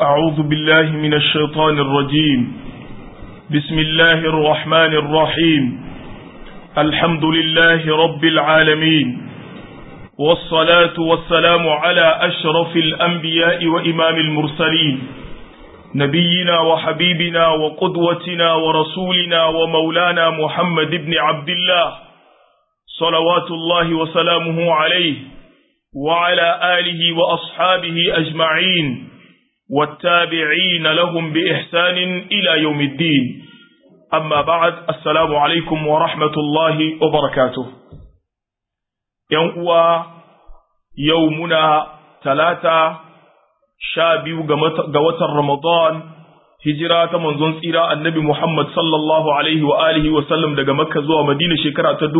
أعوذ بالله من الشيطان الرجيم. بسم الله الرحمن الرحيم. الحمد لله رب العالمين، والصلاة والسلام على أشرف الأنبياء وإمام المرسلين، نبينا وحبيبنا وقدوتنا ورسولنا ومولانا محمد بن عبد الله، صلوات الله وسلامه عليه وعلى آله وأصحابه أجمعين والتابعين لهم بإحسان إلى يوم الدين. أما بعد، السلام عليكم ورحمة الله وبركاته. يومنا 13 قوة رمضان، هجرة منزون سيرة النبي محمد صلى الله عليه وآله وسلم daga Makka zuwa Madina shekara ta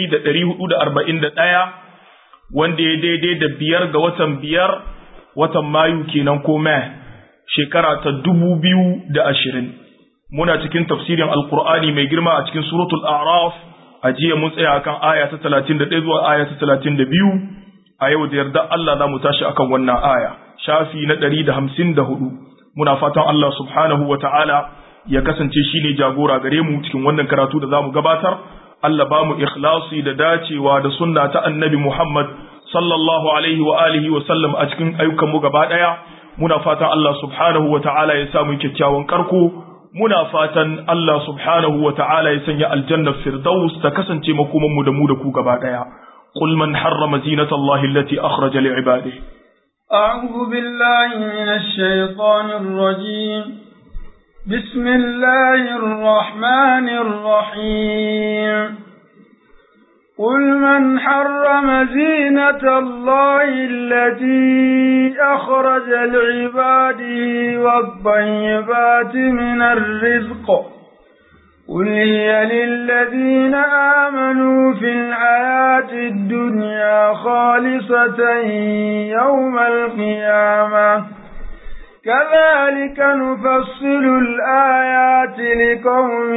1441, wanda ya daidai da 5 ga watan 5 watan Mayu kenan ko Mai shekara ta 2020. Muna cikin tafsirin Alqur'ani mai girma a cikin suratul A'raf. A jiya mun tsaya akan aya ta 31 zuwa aya ta 32. A yau da yarda Allah za mu tashi akan wannan aya, shafi na 154. Muna fatan Allah subhanahu wa ta'ala ya kasance shine jagora gare mu cikin wannan karatu da zamu gabatar. Allah ba mu ikhlasi da dacewa da sunna ta Annabi Muhammad sallallahu alaihi wa alihi wa sallam a cikin ayyukan mu gaba daya. Muna fatan Allah subhanahu wa ta'ala ya samu kyakkyawan karko. Muna fatan Allah subhanahu wa ta'ala ya sanya aljanna firdaus ta kasance makoman mu da mu da ku gaba daya. Qul man harrama zinata Allahi allati akhraja li ibadihi. A'udhu billahi minash shaitanir rajim. Bismillahir rahmanir rahim. قل من حرم زينة الله التي أخرج لعباده والطيبات من الرزق قل هي للذين آمنوا في الحياة الدنيا خالصة يوم القيامة كذلك نفصل الآيات لقوم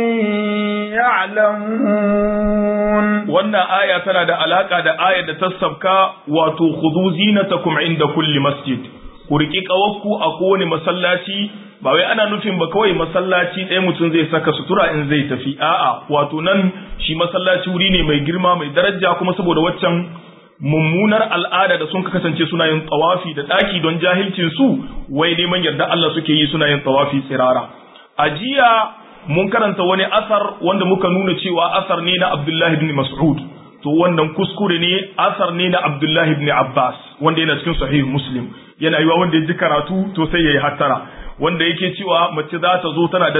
يعلمون. wannan aya tana da alaka da ayar da ta sabka, wato khudhu zinatakum inda kulli masjid. Ku riki kawakku a kowane masallaci. Ba wai ana nufin ba kawai masallaci ɗaya mutum zai saka sutura in zai tafi, a'a, wato nan shi masallaci wuri ne mai girma mai daraja, kuma saboda waccan mummunar al'ada da sun kasance suna yin tawafi da daki don jahilcin su, wai neman yarda Allah suke yi, suna yin tawafi tsirara. A jiya mun karanta wani asar wanda muka nuna cewa asar ne na Abdullah ibn Mas'ud. To wannan kuskure ne, asar ne na Abdullah ibn Abbas wanda yana cikin sahih Muslim. Yana yiwa wanda ya ji karatu to sai yayi hattara, wanda yake cewa mace za ta zo tana da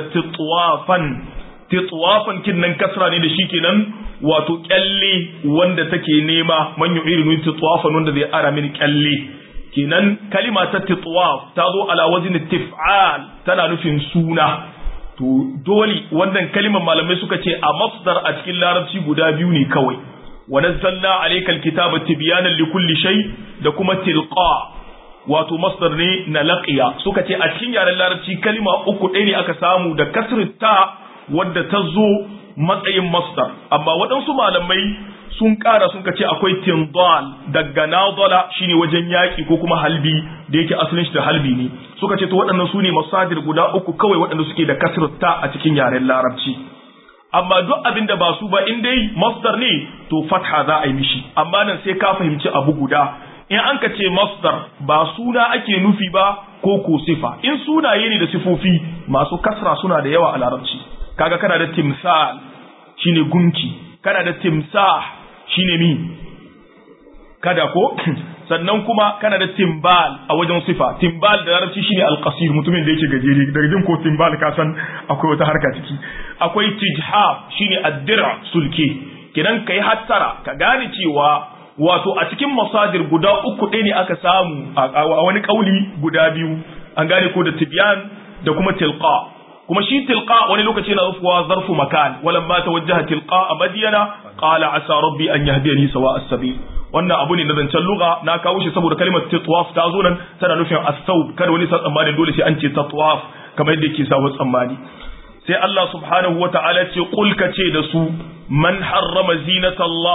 titwafan kinnan kasra ne da shi kenan, wato kyalle wanda take nema, man yu'irinu titwafan wanda zai ara mini kyalle kenan. kalima ta titwaf ta zo ala wazn tif'al, tana nufin suna. to dole wannan kalimar malamai suka ce a masdar a cikin larabci guda biyu ne kawai, wa nazzalna alayka alkitaba tibyanan likulli shay da kuma tilqa, wato masdar ne na laqiya. suka ce a cikin yaren larabci kalima uku ɗaya ne aka samu da kasrita wadda ta zo matsayin masdar, amma waɗansu malamai sun ƙara sun ce akwai tindal daga nadala, shine wajen yaƙi ko kuma halbi, da yake asalin shi da halbi ne. suka ce to waɗannan su ne masadir guda uku kawai waɗanda suke da kasrata a cikin yaren larabci. amma duk abin da ba su ba, in dai masdar ne to fatha za a yi mishi. amma nan sai ka fahimci abu guda, in an ka ce masdar ba suna ake nufi ba ko sifa. in sunaye ne da sifofi masu kasra suna da yawa a larabci. kaga kana da timsal shine gunki, kana da timsah shine mi kada ko sannan kuma kana da timbal a wajen sifa. timbal da larabci shine alqasir, mutumin da yake gajeri. daga jin ko timbal ka san akwai wata harka ciki. akwai tijhaf shine ad-dir' sulke. kidan kai hattara ka gane cewa wato a cikin masadir guda uku ɗaya ne aka samu a wani kauli guda biyu, an gane ko da tibyan da kuma tilqa. kuma shi tilqa wani lokaci yana zuwa zarfu makan, walamma tawajjaha tilqa madyana qala asa rabbi an yahdini sawa as-sabil. wannan abu ne na zancen lugha, na kawo shi saboda kalmar titwaf ta zo nan tana nufin as-saud. kada wani sa tsammani dole sai an ce tatwaf kamar yadda yake sa tsammani. sai Allah subhanahu wata'ala ce qul ka ce da su man harrama zinata Allah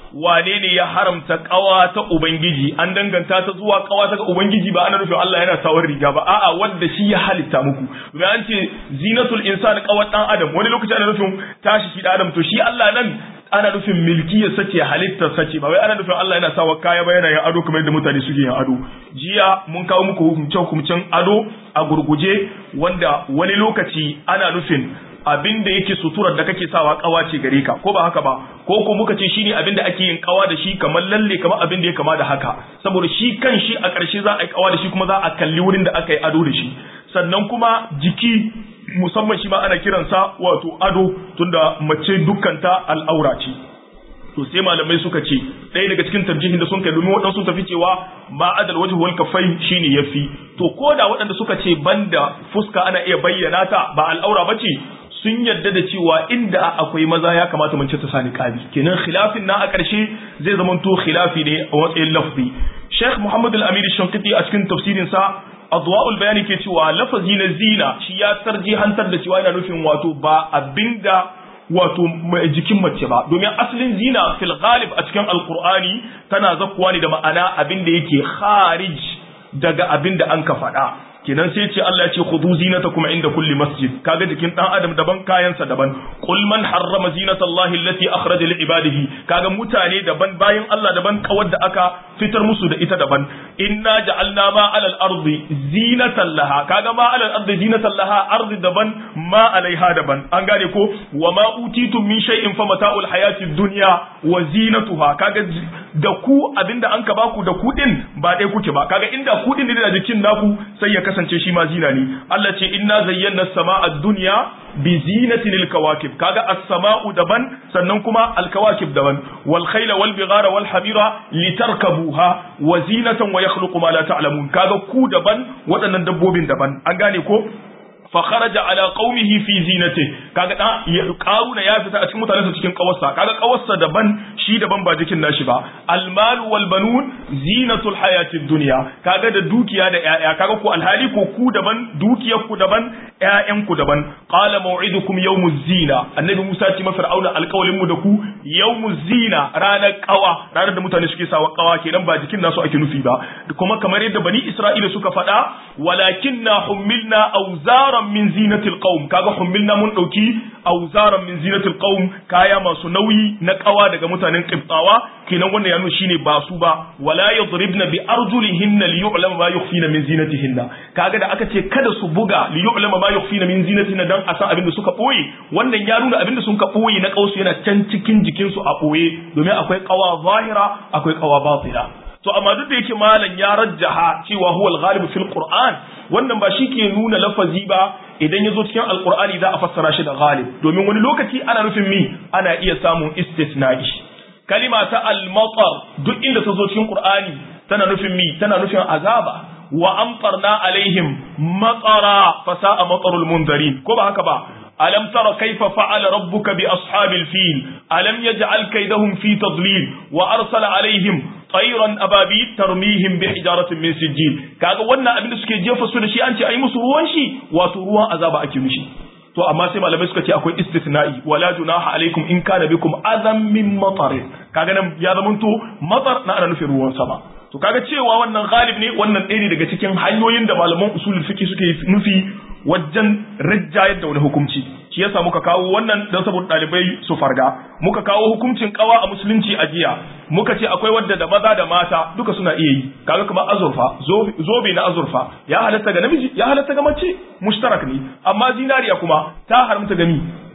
wane ne ya haramta kawa ta ubangiji an danganta ta zuwa kawa ta ubangiji ba ana nufin Allah yana sawar riga ba a'a wanda shi ya halitta muku domin an ce zinatul insan kawar dan adam wani lokaci ana nufin tashi shi da adam to shi Allah nan ana nufin milkiyar sace halittar sace ba wai ana nufin Allah yana sawa kaya ba yana yin ado kamar yadda mutane suke yin ado jiya mun kawo muku hukuncin ado a gurguje wanda wani lokaci ana nufin abin da yake suturar da kake sawa kawa ce gare ka ko ba haka ba ko ko muka ce shine abin da ake yin kawa da shi kamar lalle kamar abin da ya kama da haka saboda shi kan shi a ƙarshe za a yi kawa da shi kuma za a kalli wurin da aka yi ado da shi sannan kuma jiki musamman shi ma ana kiransa wato ado tunda mace dukkanta al'aura ce to sai malamai suka ce ɗaya daga cikin tarjihin da sun kai domin waɗansu tafi cewa ma adal wajhu wal kaffain shine yafi to koda waɗanda suka ce banda fuska ana iya bayyana ta ba al'aura bace sun yarda da cewa inda akwai maza ya kamata mace ta sani kabi kenan khilafin na a ƙarshe zai zamanto khilafi ne a matsayin lafzi Sheikh Muhammad Al-Amin Shankiti a cikin tafsirin sa Adwa'ul Bayani ke cewa lafazi na zina shi ya tarjihantar da cewa yana nufin wato ba abinda wato jikin mace ba domin asalin zina fil ghalib a cikin alqur'ani tana zakkuwa ne da ma'ana abin da yake kharij daga abin da an ka faɗa kenan sai ce Allah ya ce khudhu zinatakum inda kulli masjid kaga jikin dan adam daban kayansa daban qul man harrama zinatallahi allati akhraja li ibadihi kaga mutane daban bayan Allah daban kawar da aka fitar musu da ita daban inna ja'alna ma 'alal ardi zinatan laha kaga ma 'alal ardi zinatan laha ardi daban ma 'alaiha daban an gane ko wa ma utitum min shay'in famata'ul hayatid dunya wa zinatuha kaga da ku abinda an ka baku da ku din ba dai kuke ba kaga inda ku din da jikin naku sai ya kasance shi ma zina ne Allah ce inna zayyana as-samaa ad-dunya bi zinatin al-kawakib kaga as-samaa'u daban sannan kuma al-kawakib daban wal khayla wal bighara wal hamira litarkabuha wa zinatan wa yakhluqu ma la ta'lamun kaga ku daban waɗannan dabbobin daban an gane ko fa kharaja ala qaumihi fi zinati kaga da qaruna ya fita a cikin mutanensa cikin kawarsa kaga kawarsa daban shi daban ba jikin nashi ba almalu wal banun zinatul hayatid dunya kaga da dukiya da yaya kaga ku alhali ko ku daban dukiyar ku daban ƴaƴan ku daban qala maw'idukum yawmuz zina annabi Musa ce ma fir'auna alqawlin mu da ku yawmuz zina ranar kawa ranar da mutane suke sawa kawa kenan ba jikin nasu ake nufi ba kuma kamar yadda bani Isra'ila suka faɗa walakinna hummilna awzara min zinatil qaum kaga hummilna mun dauki awzaran min zinatil qaum kaya masu nauyi na kawa daga mutanen qibtawa kenan wannan yana shine ba su ba wala yadribna bi arjulihinna li yu'lama ma yukhfina min zinatihinna kaga da aka ce kada su buga li yu'lama ma yukhfina min zinatihinna dan a san abin da suka boye wannan ya nuna abin da sun ka boye na kausu yana can cikin jikin su a boye domin akwai kawa zahira akwai kawa batina to amma duk da yake malam ya rajjaha cewa huwal ghalib fil qur'an wannan ba shi ke nuna lafazi ba idan yazo cikin alqur'ani za a fassara shi da ghalib domin wani lokaci ana nufin mi ana iya samun istisna'i kalima ta al-matar duk inda ta zo cikin qur'ani tana nufin mi tana nufin azaba wa amtarna alaihim matara fasa'a matarul mundarin ko ba haka ba ألم تر كيف فعل ربك بأصحاب الفيل ألم يجعل كيدهم في تضليل وأرسل عليهم طيرا أبابيل ترميهم بحجارة من سجيل كاغا wannan abin da suke jefa su da shi an ce ai musu ruwan shi wato ruwan azaba ake mishi to amma sai malamai suka ce akwai istisna'i wala junaha alaikum in kana bikum adam min matar kaga nan ya zamanto matar na ana nufin ruwan sama to kaga cewa wannan ghalib ne wannan ɗaya ne daga cikin hanyoyin da malaman usulul fiqh suke nufi wajen rajjayar da wani hukunci shi yasa muka kawo wannan dan saboda dalibai su farga muka kawo hukuncin kawa a musulunci a jiya muka ce akwai wadda da maza da mata duka suna iya yi kaga kuma azurfa zobe na azurfa ya halatta ga namiji ya halatta ga mace mushtarak ne amma zinariya kuma ta haramta ga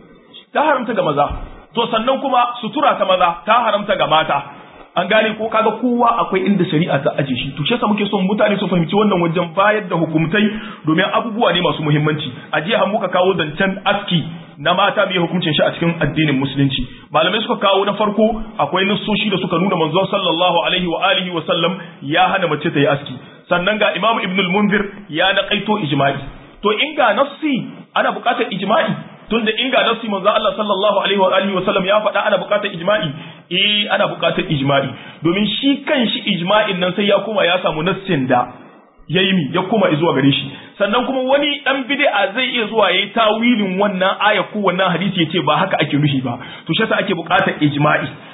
ta haramta ga maza to sannan kuma sutura ta maza ta haramta ga mata an gane ko kaga kowa akwai inda shari'a ta aje shi to shi yasa muke son mutane su fahimci wannan wajen bayar da hukumtai domin abubuwa ne masu muhimmanci a jiya har muka kawo zancen aski na mata mai hukuncin shi a cikin addinin musulunci malamai suka kawo na farko akwai nassoshi da suka nuna manzon sallallahu alaihi wa alihi wa sallam ya hana mace ta yi aski sannan ga imamu ibn al-munzir ya naqaito ijma'i to in ga nassi ana buƙatar ijma'i tunda in ga nassi manzo Allah sallallahu alaihi wa alihi wa sallam ya faɗa ana buƙatar ijma'i ana buƙatar ijma'i domin shi kanshi ijma'in nan sai ya koma ya samu nassin da yayi mi ya koma zuwa gare shi sannan kuma wani dan bid'a zai iya zuwa yayi tawilin wannan aya ko wannan hadisi yace ba haka ake nufi ba to shi yasa ake buƙatar ijma'i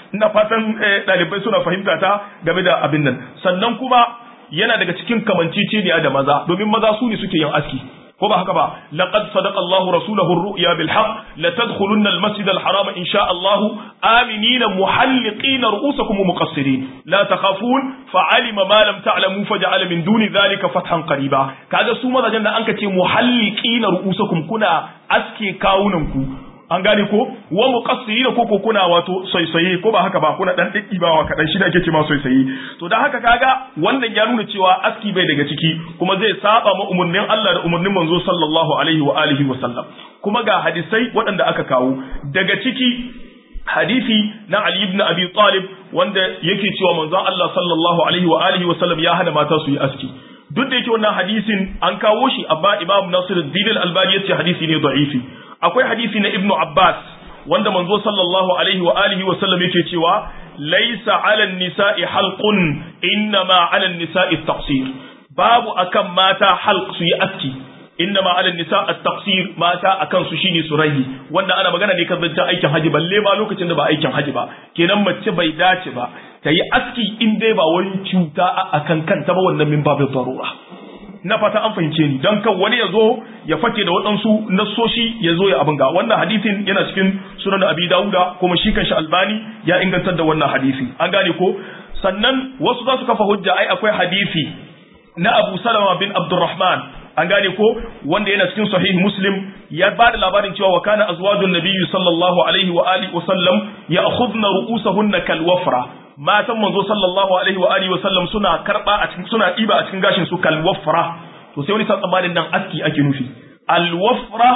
ina fatan ɗalibai suna fahimta ta game da abin nan. Sannan kuma yana daga cikin kamanceceniya da maza, domin maza su ne suke yin aski, ko ba haka ba? Laqad sadaqa Allahu rasulahu ar-ru'ya bil haqq la tadkhulunna al-masjid al-haram insha Allah aminina muhalliqina ru'usakum wa muqassirin la takhafun fa'alima ma lam ta'lamu faj'ala min duni dhalika fathan qariba. Kaga su mazajen da anka ce muhalliqina ru'usakum, kuna aske kawunanku, an gane ko, wa muqassirina ko kuna wato soyayye, ko ba haka ba, kuna dan diddibawa kadan, shi da ake cewa soyayye. To dan haka kaga wannan ya nuna cewa aski bai daga ciki, kuma zai saba ma umurnin Allah da umurnin manzo sallallahu alaihi wa alihi wa sallam. Kuma ga hadisai waɗanda aka kawo daga ciki hadisi na Ali ibn Abi Talib wanda yake cewa manzon Allah sallallahu alaihi wa alihi wa sallam ya hana mata su yi aski. Duk da yake wannan hadisin an kawo shi, amma Imam Nasiruddin al-Albani yace hadisi ne da'ifi. Akwai hadisi na Ibn Abbas wanda manzo sallallahu alaihi wa alihi wa sallam yake cewa laysa 'ala an-nisa'i halqun innama 'ala an-nisa'i at-taqsir. Babu akan mata halq su yi aski, innama 'ala an-nisa'i at-taqsir, mata akan su shine su rage. Wanda ana magana ne kan zancen aikin haji, balle ba lokacin da ba aikin haji ba, kenan mace bai dace ba ta yi aski in dai ba wani cuta akan kanta ba, wannan min babu darura. Na fata an fahimce ni, don kan wani ya zo ya fake da waɗansu nassoshi ya zo ya abin ga wannan hadisin yana cikin sunan Abi Dawuda, kuma shi kanshi Albani ya ingantar da wannan hadisi, an gane ko. Sannan wasu za su kafa hujja, ai akwai hadisi na Abu Salama bin Abdurrahman, an gane ko, wanda yana cikin sahih Muslim, ya ba da labarin cewa wa kana azwajun nabiyyi sallallahu alaihi wa alihi wa sallam ya'khudna ru'usahunna kal wafra. Matan manzo sallallahu alaihi wa alihi wa sallam suna karba a cikin, suna diba a cikin gashin su kal wafra. To sai wani san tsammanin nan aski ake nufi. Al wafra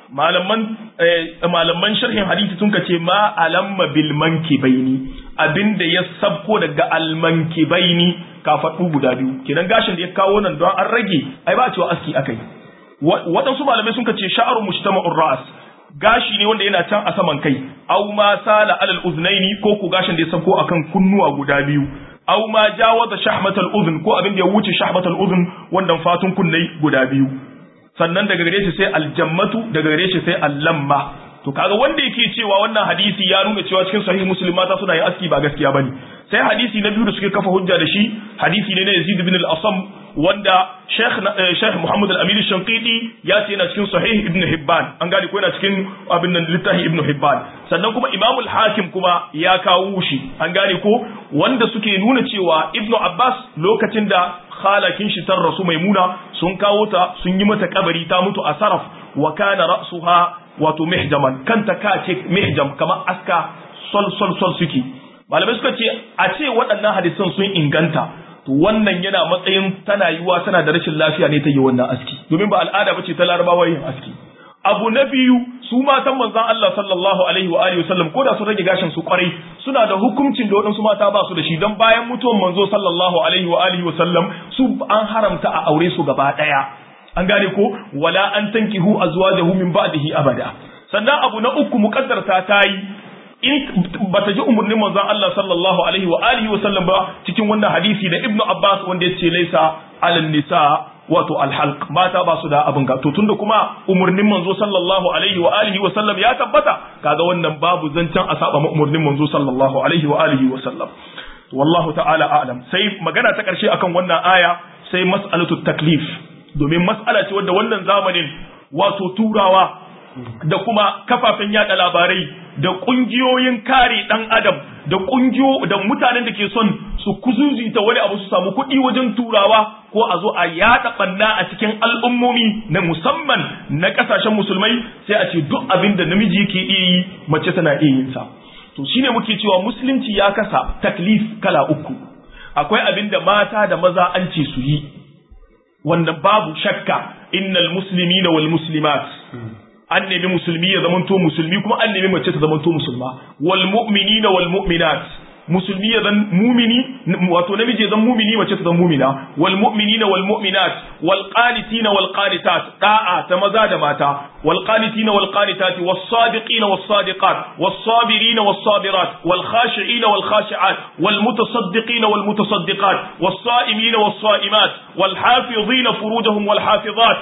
malaman sharhin hadisi sun kace ma alamma bil mankibaini, abinda ya sabko daga al mankibaini, kafadu guda biyu. Kenan gashin da ya kawo nan don an rage, ai ba a cewa aski akai. Waɗansu malamai sun kace sha'ru mujtama'ur ra's, gashi ne wanda yana can a saman kai, aw ma sala alal uznaini, ko ku gashin da ya sauko akan kunnuwa guda biyu, aw ma jawaza shahmatal udhn, ko abin da ya wuce shahmatal udhn, wannan fatun kunnai guda biyu. Sannan daga gare shi sai aljammatu, daga gare shi sai allamma. To kaga wanda yake cewa wannan hadisi ya nuna cewa cikin sahih Muslim mata suna yin aski, ba gaskiya bane. Sai hadisi na biyu da suke kafa hujja da shi, hadisi ne na Yazid bin al-Asam wanda Sheikh Muhammad al-Amin al-Shanqiti ya ce yana cikin sahih Ibn Hibban, an gane ko yana cikin abin nan littafi Ibn Hibban. Sannan kuma Imam al-Hakim kuma ya kawo shi, an gane ko, wanda suke nuna cewa Ibn Abbas lokacin da khalakin shi tar rasu Maimuna sun kawo ta, sun yi mata kabari, ta mutu a Saraf, wa kana ra'suha wato mihjaman, kanta ka ce mihjam kamar aska sol suke. Malamai suka ce a ce waɗannan hadisan sun inganta, to wannan yana matsayin tana yiwa tana da rashin lafiya ne ta yi wannan aski, domin ba al'ada bace ta Larabawa yin aski. Abu na biyu, su matan manzon Allah sallallahu alaihi wa alihi wasallam ko da sun rage gashin su kwarai, suna da hukuncin da waɗansu mata ba su da shi, dan bayan mutuwan manzo sallallahu alaihi wa alihi wasallam su an haramta a aure su gaba daya, an gane ko, wala an tankihu azwajahu min ba'dihi abada. Sannan abu na uku, muqaddarta ta yi in bata ji umurnin manzon Allah sallallahu alaihi wa alihi wasallam ba cikin wannan hadisi da Ibn Abbas wanda yace laisa alal nisa wato alhalq, mata ba su da abin ga. To tunda kuma umurnin manzo sallallahu alaihi wa alihi wasallam ya tabbata, kaga wannan babu zancen a saba ma umurnin manzo sallallahu alaihi wa alihi wasallam. Wallahu ta'ala a'lam. Sai magana ta karshe akan wannan aya, sai mas'alatu taklif, domin mas'ala ce wadda wannan zamanin wato turawa da kuma kafafen yada labarai da kungiyoyin kare dan adam da mutanen da ke son su kuzuzita wani abu su samu kuɗi wajen turawa, ko a zo a yada banna a cikin al'ummomi na musamman na kasashen musulmai, sai a ce duk abin da namiji yake iya yi mace tana iya yin sa. To shine muke cewa musulunci ya kasa taklif kala uku. Akwai abin da mata da maza an ce su yi, wanda babu shakka, innal muslimina wal muslimat, an nemi musulmi ya zamanto musulmi, kuma an nemi mace ta zamanto musulma. Wal mu'minina wal mu'minat, musulmi ya zan mumini, wato namiji ya zan mumini, mace ta zan mumina. Wal mu'minina wal mu'minat, wal qanitina wal qanitat, da'a ta maza da mata. Wal qanitina wal qanitati, was sadiqina was sadiqat, was sabirina was sabirat, wal khashi'ina wal khashi'at, wal mutasaddiqina wal mutasaddiqat, was sa'imina was sa'imat, wal hafizina furujahum wal hafizat,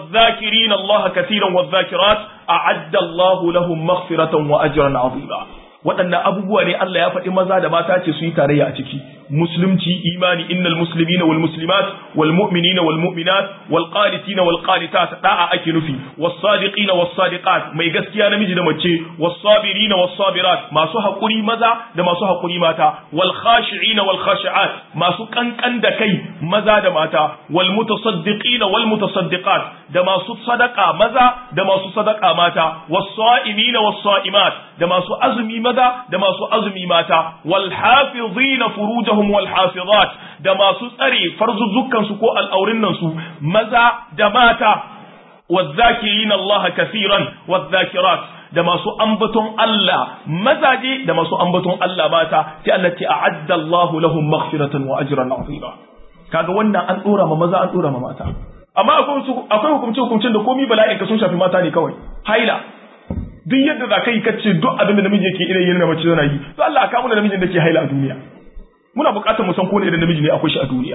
والذاكرين الله كثيرا والذاكرات أعد الله لهم مغفرة وأجرا عظيما. waɗannan abubuwa ne Allah ya faɗi maza da mata ce su yi tarayya a ciki musulunci imani innal muslimina wal muslimat wal mu'minina wal mu'minat wal qanitina wal qanitat da'a ake nufi was sadiqina was sadiqat mai gaskiya namiji da mace was sabirina was sabirat masu hakuri maza da masu hakuri mata wal khashi'ina wal khashi'at masu kankan da kai maza da mata wal mutasaddiqina wal mutasaddiqat da masu sadaka maza da masu sadaka mata was sa'imina was sa'imat da masu azumi maza da masu azumi mata wal hafizina furujahum wal hafizat da masu tsare farzuzzukan su ko al'aurin nan su maza da mata wazakirina Allah kaseeran wazakirat da masu ambaton Allah mazaje da masu ambaton Allah mata sai Allah ce a'adda Allahu lahum maghfiratan wa ajran 'azima kaga wannan an dora ma maza an dora ma mata amma akwai hukuncin da komai bala'in ka sun shafi mata ne kawai haila duk yadda za ka yi kace duk abin da namiji yake irin yin mace yana yi to Allah aka muna namijin da ke haila a duniya muna buƙatar mu san ko ne irin namiji ne akwai shi a duniya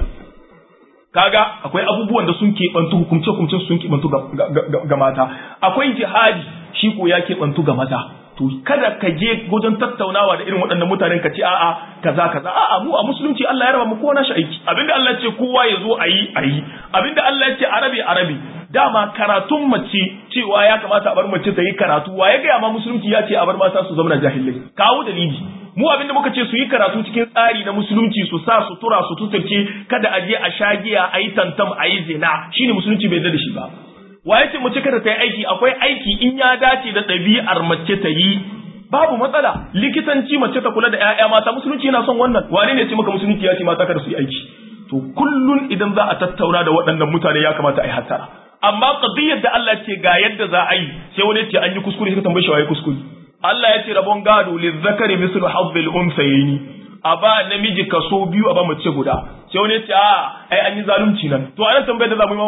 kaga akwai abubuwan da sun keɓantu hukumce sun keɓantu ga mata akwai jihadi shi ko ya keɓantu ga maza to kada ka je wajen tattaunawa da irin waɗannan mutanen ka ce a'a kaza a'a mu a musulunci Allah ya raba mu kowa nashi aiki abinda Allah ya ce kowa ya zo ayi abinda Allah ya ce arabi dama karatun mace cewa ya kamata a bar mace ta yi karatu wa ya gaya ma musulunci ya ce a bar mata su zama jahilai kawo dalili mu abinda muka ce su yi karatu cikin tsari na musulunci su sa sutura su tuturce kada a je a shagiya a yi tantam a yi zina shine musulunci bai yarda da shi ba wa ya ce mace kada ta yi aiki akwai aiki in ya dace da ɗabi'ar mace ta yi babu matsala likitanci mace ta kula da 'ya'ya mata musulunci yana son wannan wane ne ce maka musulunci ya ce mata kada su yi aiki to kullun idan za a tattauna da waɗannan mutane ya kamata a yi hattara amma qadiyar da Allah ce ga yadda za a yi sai wani ce an yi kuskure sai ka tambaye shi waye kuskure Allah ya ce rabon gado lizzakari mislu hazzil unsayni a ba namiji kaso biyu a ba mace guda sai wani ce ai an yi zalunci nan to anan tambayar da zamu yi ma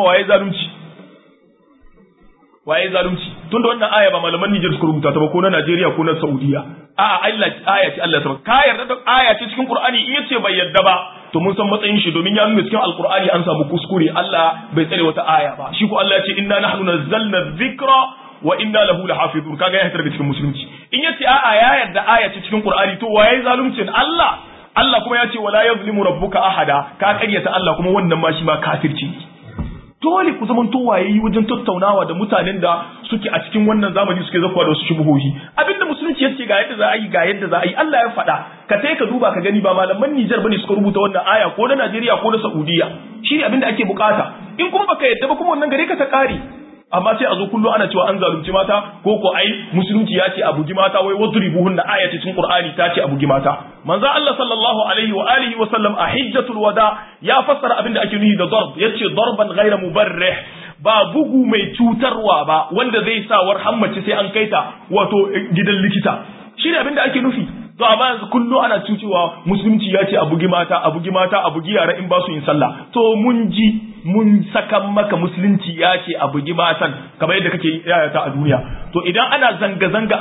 waye zalunci tunda wannan aya ba malaman Niger suka rubuta ta ba ko na Najeriya ko na Saudiya Allah aya ce Allah ta ka yarda da aya ce cikin Qur'ani in yace bai yarda ba to mun san matsayin shi domin ya nuna cikin Al-Qur'ani an samu kuskure Allah bai tsare wata aya ba shi ko Allah ya ce inna nahnu nazzalna dhikra wa inna lahu lahafizun kaga ya hitar da cikin musulunci in yace ya yarda aya ce cikin Qur'ani to waye zaluncin Allah kuma ya ce wala yazlimu rabbuka ahada ka karyata Allah kuma wannan ma shi ma kafirci dole ku zaman to waye wajen tattaunawa da mutanen da suke a cikin wannan zamani suke zakwa da wasu shubuhohi abinda musulunci yace ga yadda za a yi Allah ya faɗa ka sai ka duba ka gani ba malaman Niger bane suka rubuta wannan aya ko na Najeriya ko na Saudiya shi abinda ake bukata in kuma baka yadda ba kuma wannan gare ka ta kare amma sai a zo kullu ana cewa an zalunci mata ko ai musulunci ya ce a bugi mata wai wadribuhunna ayati cikin Qur'ani ta ce a bugi mata manzo Allah sallallahu alaihi wa alihi wa sallam a hijjatul wada ya fassara abinda ake nufi da darb yace darban ghayra mubarrih ba bugu mai cutarwa ba wanda zai sa war hammace sai an kaita wato gidan likita shine abinda ake nufi to amma yanzu kullu ana cucewa musulunci ya ce a bugi mata a bugi yara in ba su yin sallah to mun sakan maka musulunci ya ce a bugi matan kamar yadda kake yayata a duniya to idan ana zanga-zanga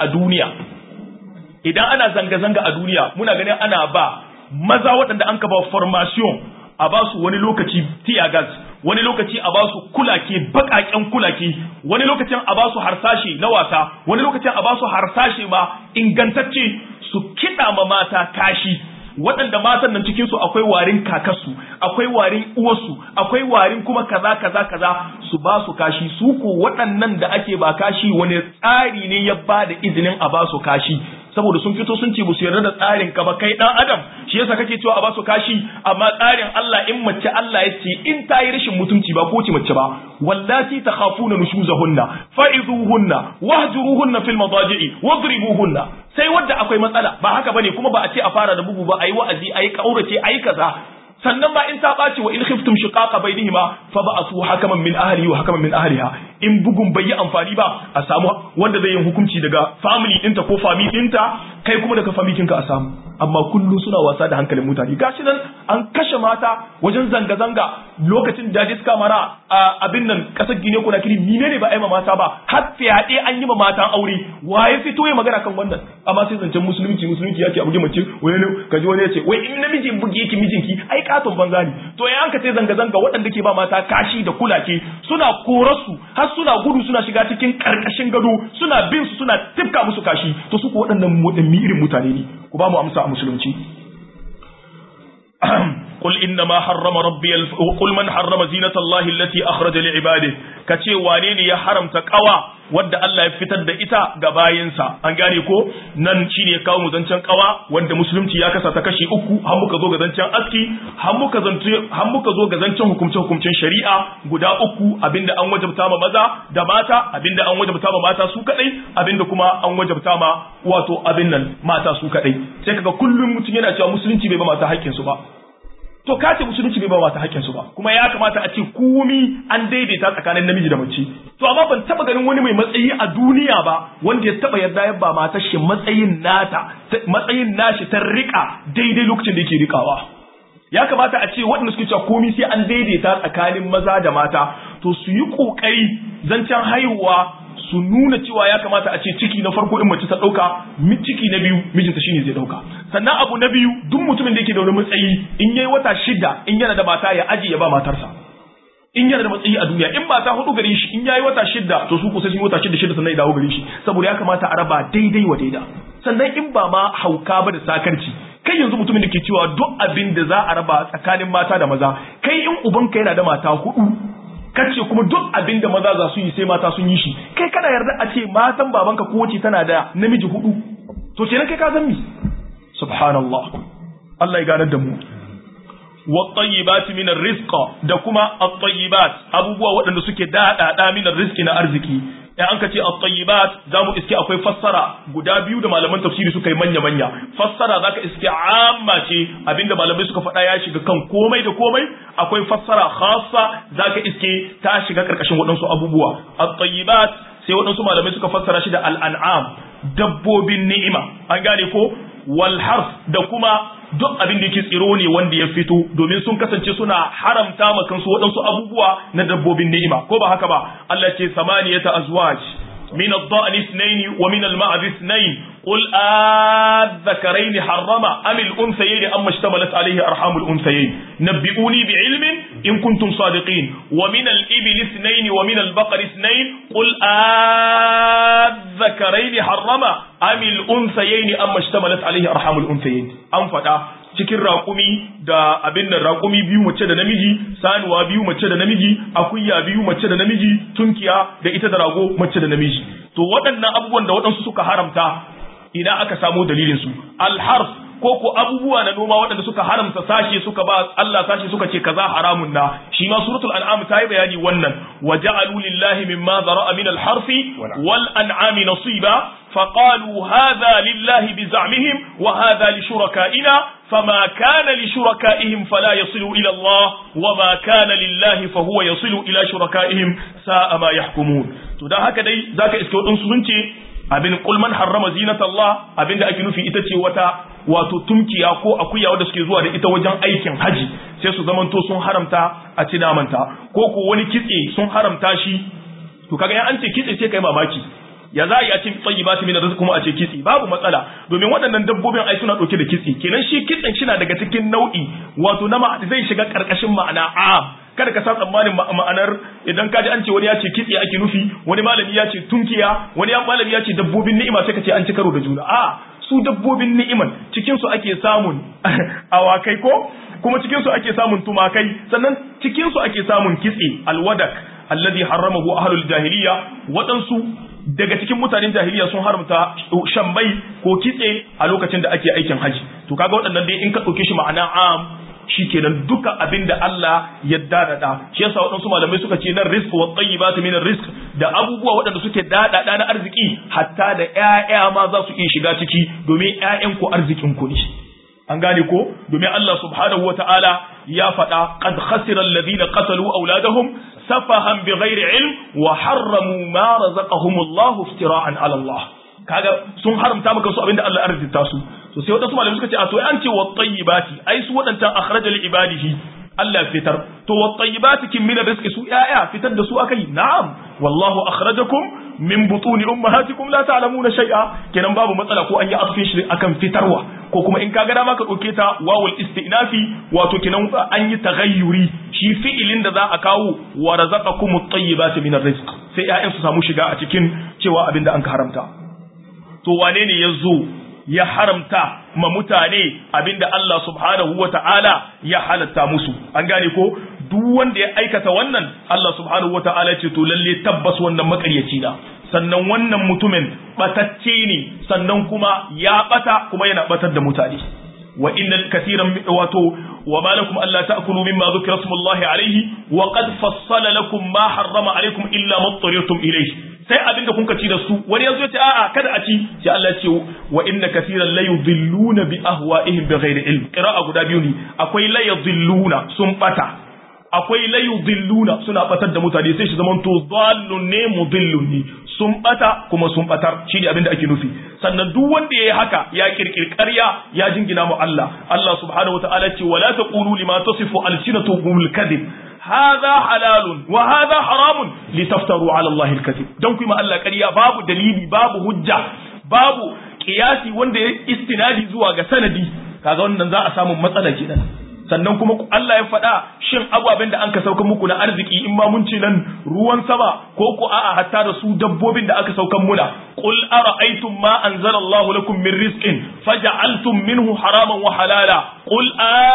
a duniya muna ganin ana ba maza waɗanda an ka ba formation a ba su wani lokaci tear gas wani lokaci a ba su kulake baƙaƙen kulake wani lokacin a ba su harsashe na wasa wani lokacin a ba su harsashe ma ingantacce su kiɗa ma mata kashi waɗanda matan nan cikin su akwai warin kakarsu akwai warin uwarsu akwai warin kuma kaza su ba su kashi su ko waɗannan da ake ba kashi wani tsari ne ya ba da izinin a ba su kashi saboda sun fito sun ce ba su yarda da tsarin ka ba kai dan adam shi yasa kake cewa a ba su kashi amma tsarin Allah in mace Allah ya ce in ta yi rashin mutunci ba ko ce mace ba wallati takhafuna nushuzahunna fa'izuhunna wahjuruhunna fil madaji'i wadribuhunna sai wanda akwai matsala ba haka bane kuma ba a ce a fara da bugu ba ayi wa'azi ayi kaurace ayi kaza sannan ma in ta ɓaci wa in khiftum shiqaqa bainihima fa ba'athu hakaman min ahlihi wa hakaman min ahliha in bugun bai yi amfani ba a samu wanda zai yi hukunci daga family ɗinta ko family ɗinta kai kuma daga family kinka a samu amma kullu suna wasa da hankalin mutane gashi nan an kashe mata wajen zanga zanga lokacin da diska mara abin nan kasar Gine ko Nakiri mine ne ba ai ma mata ba har fyaɗe an yi ma matan aure waye fito ya magana kan wannan amma sai zancen musulunci yake a buge mace wani kaji wani ya ce wai in namiji buge ki mijinki ai katon banza ne to ya an ka sai zanga zanga waɗanda ke ba mata kashi da kulake suna korarsu har suna gudu suna shiga cikin karkashin gado suna bin su suna tifka musu kashi to su ko waɗannan waɗannan irin mutane ne ku ba mu amsa a musulunci قل إنما حرم ربي قل من حرم زينة الله التي أخرج لعباده كتي وانين يا حرم تقوى wadda Allah ya fitar da ita ga bayinsa an gane ko nan shine ya kawo mu zancen kawa wanda musulunci ya kasa ta kashi uku har muka zo ga zancen aski har muka zo ga zancen hukuncin shari'a guda uku abinda an wajabta ma maza da mata abinda an wajabta ma mata su kadai abinda kuma an wajabta ma wato abin nan mata su kadai sai kaga kullum mutum yana cewa musulunci bai ba mata haƙƙin su ba to kace musulunci bai ba mata haƙƙin su ba kuma ya kamata a ce komi an daidaita tsakanin namiji da mace to amma ban taba ganin wani mai matsayi a duniya ba wanda ya taba yarda ya ba matar shi matsayin nashi ta rika daidai lokacin da yake rikawa ya kamata a ce waɗanda suke cewa komi sai an daidaita tsakanin maza da mata to su yi kokari zancen haihuwa su nuna cewa ya kamata a ce ciki na farko in mace ta dauka ciki na biyu mijinta shine zai dauka sannan abu na biyu duk mutumin da yake da wani matsayi in yayi wata 6 in yana da mata ya aje ya ba matarsa in yana da matsayi a duniya in mata 4 gare shi in yayi wata 6 to su kusa sun wata 6 sannan ya dawo gare shi saboda ya kamata a raba daidai wa daida sannan in ba ma hauka ba da sakarci kai yanzu mutumin da ke cewa duk abin da za a raba tsakanin mata da maza kai in ubanka yana da mata 4 kace kuma duk abin da maza za su yi sai mata sun yi shi kai kana yarda a ce matan babanka ko wace tana da namiji 4 to kenan kai ka san mi subhanallah Allah ya ganar da mu wat-tayyibat min ar-rizq da kuma at-tayyibat abubuwa waɗanda suke da min ar-rizqi na arziki in an ka ce at-tayyibat zamu iske akwai fassara guda biyu da malaman tafsiri suka yi manya fassara zaka iske amma ce abinda malamai suka faɗa ya shiga kan komai da komai akwai fassara khassa zaka iske ta shiga karkashin waɗansu abubuwa at-tayyibat sai waɗansu malamai suka fassara shi da al-an'am dabbobin ni'ima an gane ko wal harf da kuma duk abin da yake tsiro ne wanda ya fito domin sun kasance suna haramta ma kansu waɗansu abubuwa na dabbobin ni'ima ko ba haka ba Allah ce samaniyata azwaj min ad-da'n ithnayn wa min al-ma'd ithnayn qul adh-dhakarayn harrama am al-unthayayn amma ishtamalat alayhi arham al-unthayayn nabbi'uni bi'ilmin in kuntum sadiqin wa min al-ibli ithnayn wa min al-baqari ithnayn qul adh-dhakarayn harrama am al-unthayayn amma ishtamalat alayhi arham al-unthayayn an fada cikin raƙumi da abin da raƙumi biyu mace da namiji sanuwa biyu mace da namiji akuya biyu mace da namiji tunkiya da ita da rago mace da namiji to waɗannan abubuwan da waɗansu suka haramta idan aka samu dalilin su alharf ko abubuwa na noma waɗanda suka haramta sashe suka ba Allah sashe suka ce kaza haramun na shi ma suratul an'am ta yi bayani wannan waja'alu lillahi mimma zara'a min alharfi wal an'ami nasiba فقالوا هذا لله بزعمهم وهذا لشركائنا فما كان لشركائهم فلا يصل إلى الله وما كان لله فهو يصل إلى شركائهم ساء ما يحكمون to dan haka dai zaka iske wadin su sunce abin qul man harrama zinatallah abin da ake nufi ita ce wata wato tumkiya ko akuya wanda suke zuwa da ita wajen aikin haji sai su zamanto sun haramta a ci namanta ko wani kitse sun haramta shi to kaga an ce kitse sai kai mamaki ya za a yi a ce tsayyibati min rizq kuma a ce kitse babu matsala domin waɗannan dabbobin ai suna ɗauke da kitse kenan shi kitsen shi na daga cikin nau'i wato na zai shiga karkashin ma'ana am kada ka sa tsammanin ma'anar idan ka ji an ce wani ya ce kitse ake nufi wani malami ya ce tunkiya wani malami ya ce dabbobin ni'ima sai ka ce an ci karo da juna a su dabbobin ni'iman cikin su ake samun awakai ko kuma cikin su ake samun tumakai sannan cikin su ake samun kitse alwadak alladhi harramahu ahlul jahiliya waɗansu daga cikin mutanen jahiliya sun haramta shambai ko kitse a lokacin da ake aikin haji to kaga waɗannan dai in ka ɗauke shi ma'ana am shikenan duka abinda Allah ya dadada shi yasa waɗansu malamai suka ce nan rizq wa tayyibatu min rizq da abubuwa waɗanda suke dadada na arziki hatta da ƴaƴa ma za su iya shiga ciki domin ƴaƴan ku arzikin ku ne an gane ko domin Allah subhanahu wataala ya faɗa qad khasira alladhina qatalu awladahum safahan bighairi ilm wa harramu ma razaqahum Allah iftira'an ala Allah kaga sun haramta maka su abinda Allah ya arzita su to sai wadansu malamai suka ce a to an ce wa tayyibati ai su wadantan akhraja li ibadihi Allah fitar to wat-tayyibati min rizqi su ya'ya fitar da su akai na'am wallahu akhrajakum min butuni ummahatikum la ta'lamuna shay'a kenan babu matsala ko an yi asfin shi akan fitarwa ko kuma in kaga dama ka dauke ta wawul istinafi wato kenan an yi taghayyuri shi fi'ilin da za a kawo wa razaqakumut tayyibati min rizq sai ya'yan su samu shiga a cikin cewa abinda an ka haramta to wane ne yazo ya haramta ma mutane abinda Allah subhanahu wa ta'ala ya halatta musu an gane ko duk wanda ya aikata wannan Allah subhanahu wa ta'ala ce to lalle tabbas wannan makaryaci na sannan wannan mutumin batacce ne sannan kuma ya bata kuma yana batar da mutane wa innal katiran wato wa ma lakum alla ta'kulu mimma dhukira ismullahi alayhi wa qad fassala lakum ma harrama alaykum illa ma tarirtum ilayhi sai abinda kun ci da su wani yazo ya ce a'a kada a ci sai Allah ya ce wa inna katiran la yudhilluna bi ahwa'ihim bighairi ilm qira'a guda biyu ne akwai la yudhilluna sun bata akwai la yudhilluna suna batar da mutane sai shi zaman to dhallun ne mudhillun ne sun bata kuma sun batar shine abinda ake nufi sannan duk wanda yayi haka ya kirkir ƙarya ya jingina mu Allah Allah subhanahu wataala ce wala taqulu lima tasifu alsinatukum alkadhib هذا حلال وهذا حرام لتفتروا على الله الكذب don kuma Allah ƙarya babu dalili babu hujja babu qiyasi wanda ya istinadi zuwa ga sanadi kaga wannan za a samu matsala kenan sannan kuma Allah ya faɗa shin ababen da an ka sauka muku na arziki in ma mun ce nan ruwan sama ko ku a'a hatta da su dabbobin da aka saukan muna qul ara'aytum ma anzala Allahu lakum min rizqin faj'altum minhu haraman wa halala qul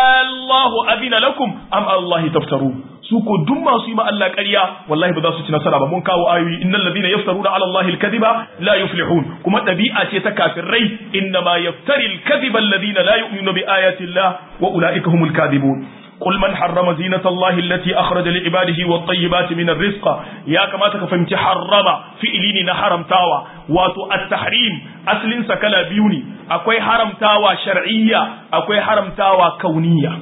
Allahu adina lakum am Allahi taftarun su ko duk masu yi ma Allah ƙarya wallahi ba za su ci nasara ba mun kawo ayoyi innal ladina yaftaruna ala Allahi al-kadhiba la yuflihun kuma dabi'a ce ta kafirai inna ma yaftari al-kadhiba alladhina la yu'minuna bi ayati Allah wa ulaika humul kadhibun قل من حرم زينة الله التي أخرج لعباده والطيبات من الرزق يا كما تفهمت حرم فعلين نحرم تاوى واتو التحريم أصل سكلا بيوني أكوي حرم تاوى شرعية أكوي حرم تاوى كونية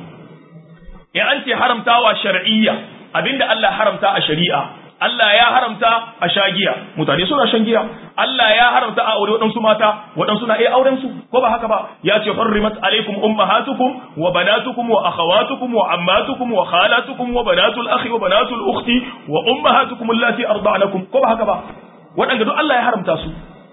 يعني أنت حرم تاوى شرعية أبين الله حرم تاوى شريعة Allah ya haramta a shagiya mutane suna shan giya Allah ya haramta a aure waɗansu mata waɗansu na auren su ko ba haka ba ya ce hurrimat alaikum ummahatukum wa banatukum wa akhawatukum wa ammatukum wa khalatukum wa banatul akhi wa banatul ukhti wa ummahatukum allati arda'nakum ko ba haka ba waɗanda duk Allah ya haramta su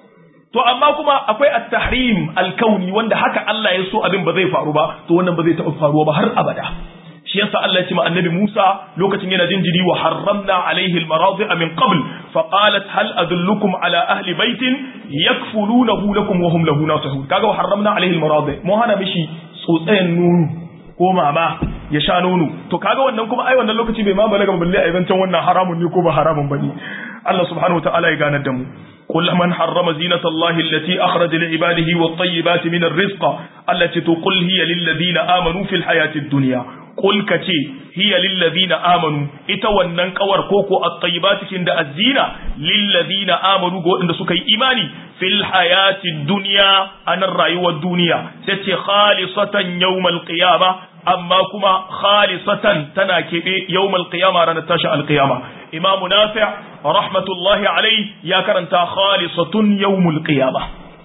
to amma kuma akwai at-tahrim al-kauni wanda haka Allah ya so abin ba zai faru ba to wannan ba zai taɓa faruwa ba har abada shi yasa Allah ya ce ma annabi Musa lokacin yana jinjiri wa harramna alaihi almaradi'a min qabl fa qalat hal adullukum ala ahli baitin yakfulunahu lakum wa hum lahu nasihun kaga wa harramna alaihi almaradi' mu hana mishi tsotsayen nono ko mama ya sha nono to kaga wannan kuma ai wannan lokaci bai ma balaga balle ai zancan wannan haramun ne ko ba haramun bane Allah subhanahu wataala ya ganar da mu قل من حرم زينة الله التي أخرج لعباده والطيبات من الرزق التي تقول هي للذين آمنوا في الحياة الدنيا قل كتي هي للذين آمنوا إتوانن كور كوكو الطيبات كند الزينة للذين آمنوا قول إن سكي إيماني في الحياة الدنيا أنا الرأي والدنيا ستي خالصة يوم القيامة أما كما خالصة تناكبي يوم القيامة رنتاشا القيامة إمام نافع رحمة الله عليه يا كرنتا خالصة يوم القيامة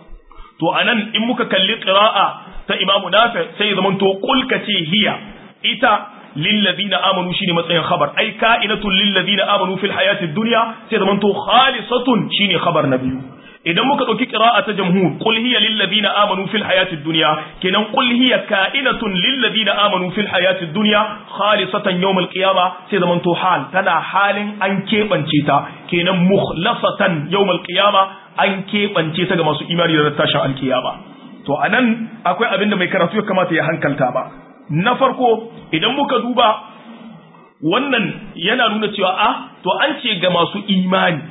تو أنن إمك كالي قراءة تا إمام نافع سيد من تو قل كتي هي إتا للذين آمنوا شيني مثلا خبر أي كائنة للذين آمنوا في الحياة الدنيا سيد من تو خالصة شيني خبر نبي idan muka dauki qira'a ta jamhur qul hiya lil ladina amanu fil hayati dunya kenan qul hiya ka'inatun lil ladina amanu fil hayati dunya khalisatan yawm al qiyamah sai zaman to hal tana halin an kebance ta kenan mukhlasatan yawm al qiyamah an kebance ta ga masu imani da tashin al qiyama to anan akwai abinda mai karatu ya kamata ya hankalta ba na farko idan muka duba wannan yana nuna cewa to an ce ga masu imani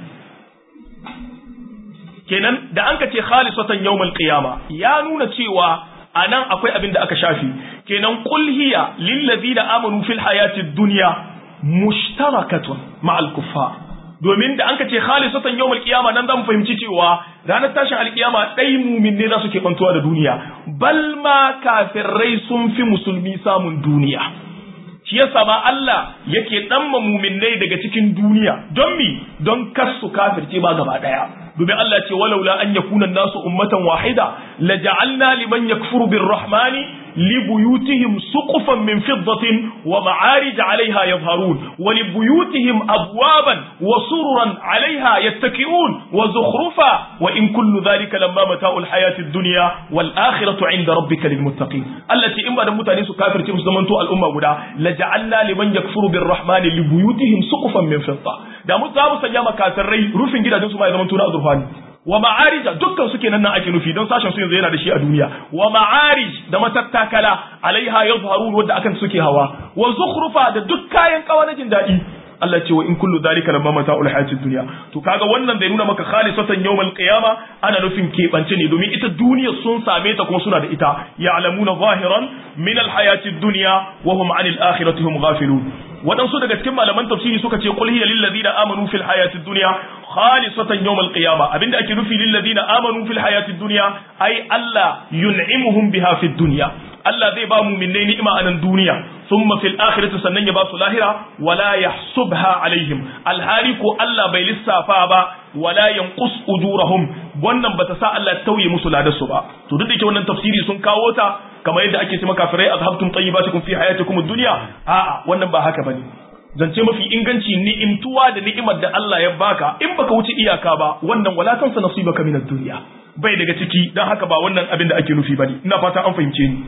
kenan da an ka ce khalisatan yawmal qiyama ya nuna cewa anan akwai abin da aka shafi kenan qul hiya lil ladina amanu fil hayatid dunya mushtarakatun ma'al kuffar domin da an ka ce khalisatan yawmal qiyama nan zamu fahimci cewa ranar tashin alkiyama dai mu'min ne za su ke bantuwa da duniya bal ma kafirai sun fi musulmi samun duniya shi yasa ma Allah yake dan mu'minnai daga cikin duniya don mi don kar su kafirce ba gaba daya domin Allah ce walaula an yakuna an-nasu ummatan wahida laja'alna liman yakfuru birrahmani libuyutihim suqufan min fiddatin wa ma'arij 'alayha yadhharun wa libuyutihim abwaban wa sururan 'alayha yattaki'un wa zukhrufa wa in kullu dhalika lamma mata'ul hayati ad-dunya wal akhiratu 'inda rabbika lil muttaqin allati in ba da mutane su kafirce musu zamanto al'umma guda laja'alna liman yakfuru birrahmani libuyutihim suqufan min fidda da mu za mu sanya makasarrai rufin gidajen su ma ya zamanto na azurfani wa ma'arija dukkan su kenan nan ake nufi don sashen su yanzu yana da shi a duniya wa ma'arij da matattakala alaiha yazharun wanda akan suke hawa wa zukhrufa da duk kayan kawa na jin dadi Allah ce wa in kullu dhalika lamma mata'ul hayatid dunya to kaga wannan zai nuna maka khalisatan yawmal qiyama ana nufin kebance ne domin ita duniya sun same ta kuma suna da ita ya'lamuna zahiran min al hayatid dunya wa hum 'anil akhirati hum ghafilun wadansu daga cikin malaman tafsiri suka ce qul hiya lil ladina amanu fil hayatid dunya khalisatan yawmal qiyama abinda ake nufi lil ladina amanu fil hayatid dunya ai Allah yun'imuhum biha fid dunya Allah zai ba mu'minai ni'ima a nan duniya thumma fil akhirati sannan ya ba su lahira wala yahsubha alaihim alhali ko Allah bai lissafa ba wala yanqus ujurahum wannan bata sa Allah tauye musu ladarsu ba to duk da ke wannan tafsiri sun kawo ta kamar yadda ake cewa kafirai azhabtum tayyibatikum fi hayatikum ad-dunya a'a wannan ba haka bane zance mafi inganci ni'imtuwa da ni'imar da Allah ya baka in baka wuce iyaka ba wannan wala tansa nasibaka min ad-dunya bai daga ciki dan haka ba wannan abin da ake nufi bane ina fata an fahimce ni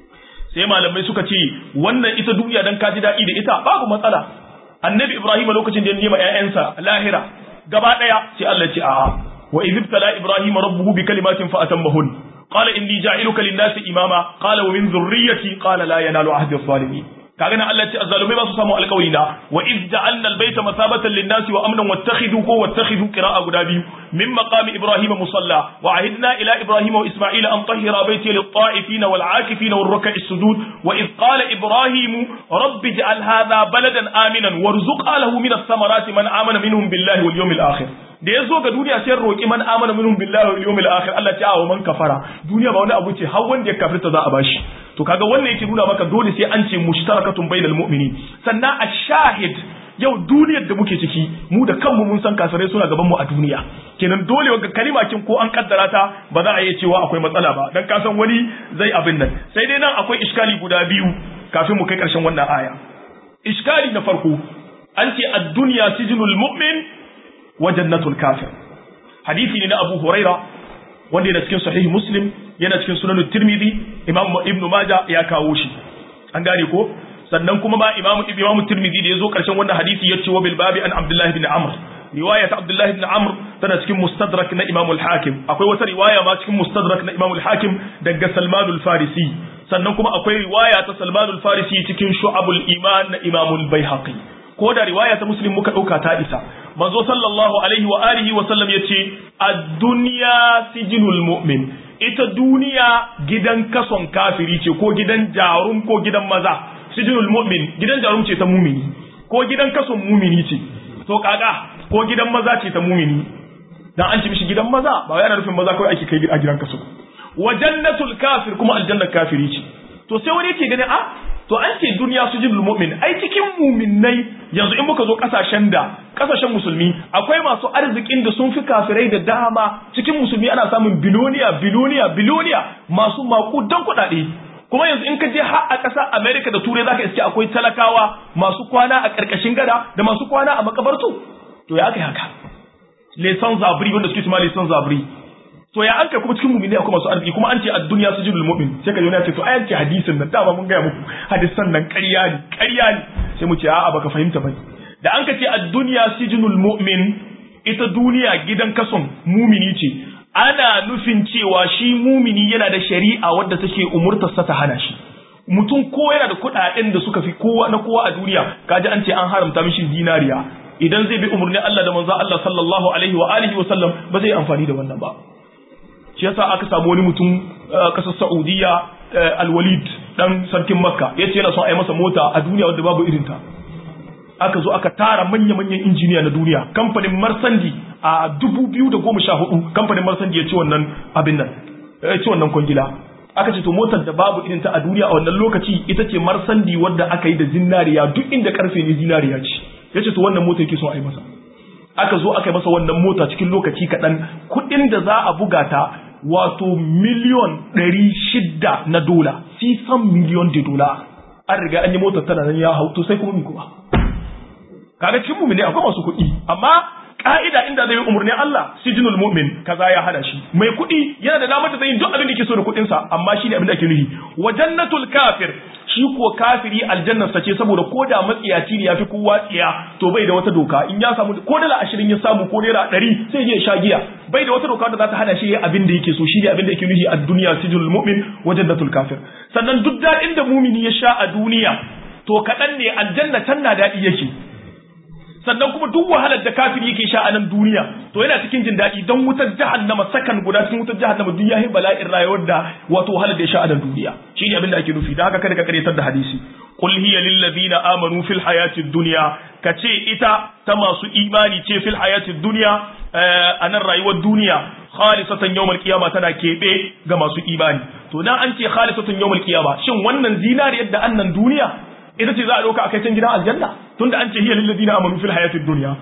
sai malamai suka ce wannan ita duniya dan ka ji daɗi da ita babu matsala annabi ibrahim lokacin da ya nema ƴaƴansa lahira gaba daya sai Allah ya ce a'a wa idh ibrahim rabbuhu bi kalimatin fa atammahun qala inni ja'iluka lin-nasi imama qala wa min dhurriyyati qala la yanalu ahdi adh-dhalimin kaga nan Allah ya ce azzalumai ba su samu alƙawari na wa idh ja'alna al-bayta mathabatan lin-nasi wa amnan wattakhidhu qira'a guda biyu min maqami ibrahim musalla wa ahidna ila ibrahim wa isma'ila an tahhira bayti lit-ta'ifina wal-'akifina war-ruk'i as-sujud wa idh qala ibrahim rabbi ij'al hadha baladan aminan warzuq ahlihi min ath-thamarati man amana minhum billahi wal yawmil akhir da ya zo ga duniya sai roki man amana minhum billahi wal yawmil akhir Allah ta wa man kafara duniya ba wani abu ce har wanda ya kafirta za a bashi to kaga wannan yake nuna maka dole sai an ce mushtarakatun bainal mu'minin sannan ash-shahid yau duniyar da muke ciki mu da kanmu mun san kafirai suna gaban mu a duniya kenan dole wanga kalima kin ko an kaddara ta ba za a iya cewa akwai matsala ba dan ka san wani zai abin nan sai dai nan akwai iskali guda biyu kafin mu kai karshen wannan aya iskali na farko an ce ad-dunya sijnul mu'min wa jannatul kafir hadisi ne na Abu Huraira wanda yana cikin sahih Muslim yana cikin sunan Tirmidhi Imam Ibn Majah ya kawo shi an gane ko sannan kuma ba Imam Tirmidhi da yazo karshen wannan hadisi yace wa bil babi an Abdullah ibn Amr riwaya ta Abdullah ibn Amr tana cikin Mustadrak na Imam al-Hakim akwai wata riwaya ma cikin Mustadrak na Imam al-Hakim daga Salman al-Farisi sannan kuma akwai riwaya ta Salman al-Farisi cikin Shu'abul Iman na Imam al-Baihaqi ko da riwaya ta Muslim muka dauka ta isa manzo sallallahu alaihi wa alihi wa sallam yace ad-dunya sijnul mu'min ita duniya gidan kason kafiri ce ko gidan jarum ko gidan maza sijnul mu'min gidan jarum ce ta mumini ko gidan kason mumini ce to kaga ko gidan maza ce ta mumini dan an ci mishi gidan maza ba wai ana nufin maza kawai ake kai a gidan kaso wa jannatul kafir kuma aljannar kafiri ce to sai wani yake gani to an ce duniya sujudul mu'min ai cikin mu'minnai yanzu in muka zo kasashen musulmi akwai masu arzikin da sun fi kafirai da dama cikin musulmi ana samun biloniya masu makudan kuɗaɗe kuma yanzu in ka je har a ƙasar America da Turai zaka iske akwai talakawa masu kwana a ƙarƙashin gada da masu kwana a makabartu to ya kai haka lesan zabri wanda suke cewa lesan zabri to ya an kai kuma cikin mu'mini akwai masu arziki kuma an ce ad-dunya sujudul mu'min sai ka yi wani ce to ayan ce hadisin nan dama mun ga muku hadisan nan ƙarya ne sai mu ce a'a baka fahimta ba da an ka ce ad-dunya sujudul mu'min ita duniya gidan kason mu'mini ce ana nufin cewa shi mu'mini yana da shari'a wadda take umurtar sa ta hana shi mutum ko yana da kuɗaɗen da suka fi kowa na kowa a duniya kaji an ce an haramta mishi zinariya idan zai bi umurnin Allah da manzon Allah sallallahu alaihi wa alihi wa sallam ba zai amfani da wannan ba shi yasa aka samu wani mutum kasar Saudiya Al-Walid dan sarkin Makka yace yana son a yi masa mota a duniya wanda babu irin ta aka zo aka tara manyan injiniya na duniya kamfanin Marsandi a 2014 kamfanin Marsandi ya ci wannan abin nan ya ci wannan kwangila aka ce to motar da babu irin ta a duniya a wannan lokaci ita ce Marsandi wadda aka yi da zinariya duk inda karfe ne zinariya ce yace to wannan motar yake son a yi masa aka zo aka yi masa wannan mota cikin lokaci kaɗan, kuɗin da za a buga ta wato miliyon 600 na dola, 600 miliyon da dola. An riga an yi motar tana nan ya hau, to sai kuma mi kuma. Kaga cikin mu'mini akwai masu kuɗi, amma ka'ida inda zai yi umarnin Allah, sijinul mu'min kaza ya hada shi. Mai kuɗi yana da damar da zai yi duk abin da yake so da kuɗinsa, amma shi ne abin da ake nufi. Wa jannatul kafir, shi ko kafiri aljannarsa ce, saboda ko da matsiyaci ne ya fi kowa tsiya, to bai da wata doka. In ya samu ko dala 20 ya samu ko naira 100 sai ya sha giya. Bai da wata doka da za ta hana shi ya abin da yake so. Shi ne abin da yake nufi a duniya, sijinul mu'min wa jannatul kafir. Sannan duk daɗin da mumini ya sha a duniya, to kaɗan ne, aljanna can na daɗi yake. Sannan kuma duk wahalar da kafiri yake sha a nan duniya, to yana cikin jin daɗi, don wutar jahannama sakan guda cikin wutar jahannama duk yahi bala'in rayuwar da wato wahalar da ya sha a nan duniya. Shi ne abin da ake nufi. Da haka kada ka karyatar da hadisi. Qul hiya lil ladina amanu fil hayatid dunya, kace ita ta masu imani ce fil hayatid dunya, a nan rayuwar duniya, khalisatan yawmal qiyama, tana kebe ga masu imani. To dan an ce khalisatan yawmal qiyama, shin wannan zinariyar da annan duniya ita ce za a ɗauka a kai can gidan aljanna, tunda an ce hiya lil ladina amanu fil hayatid dunya.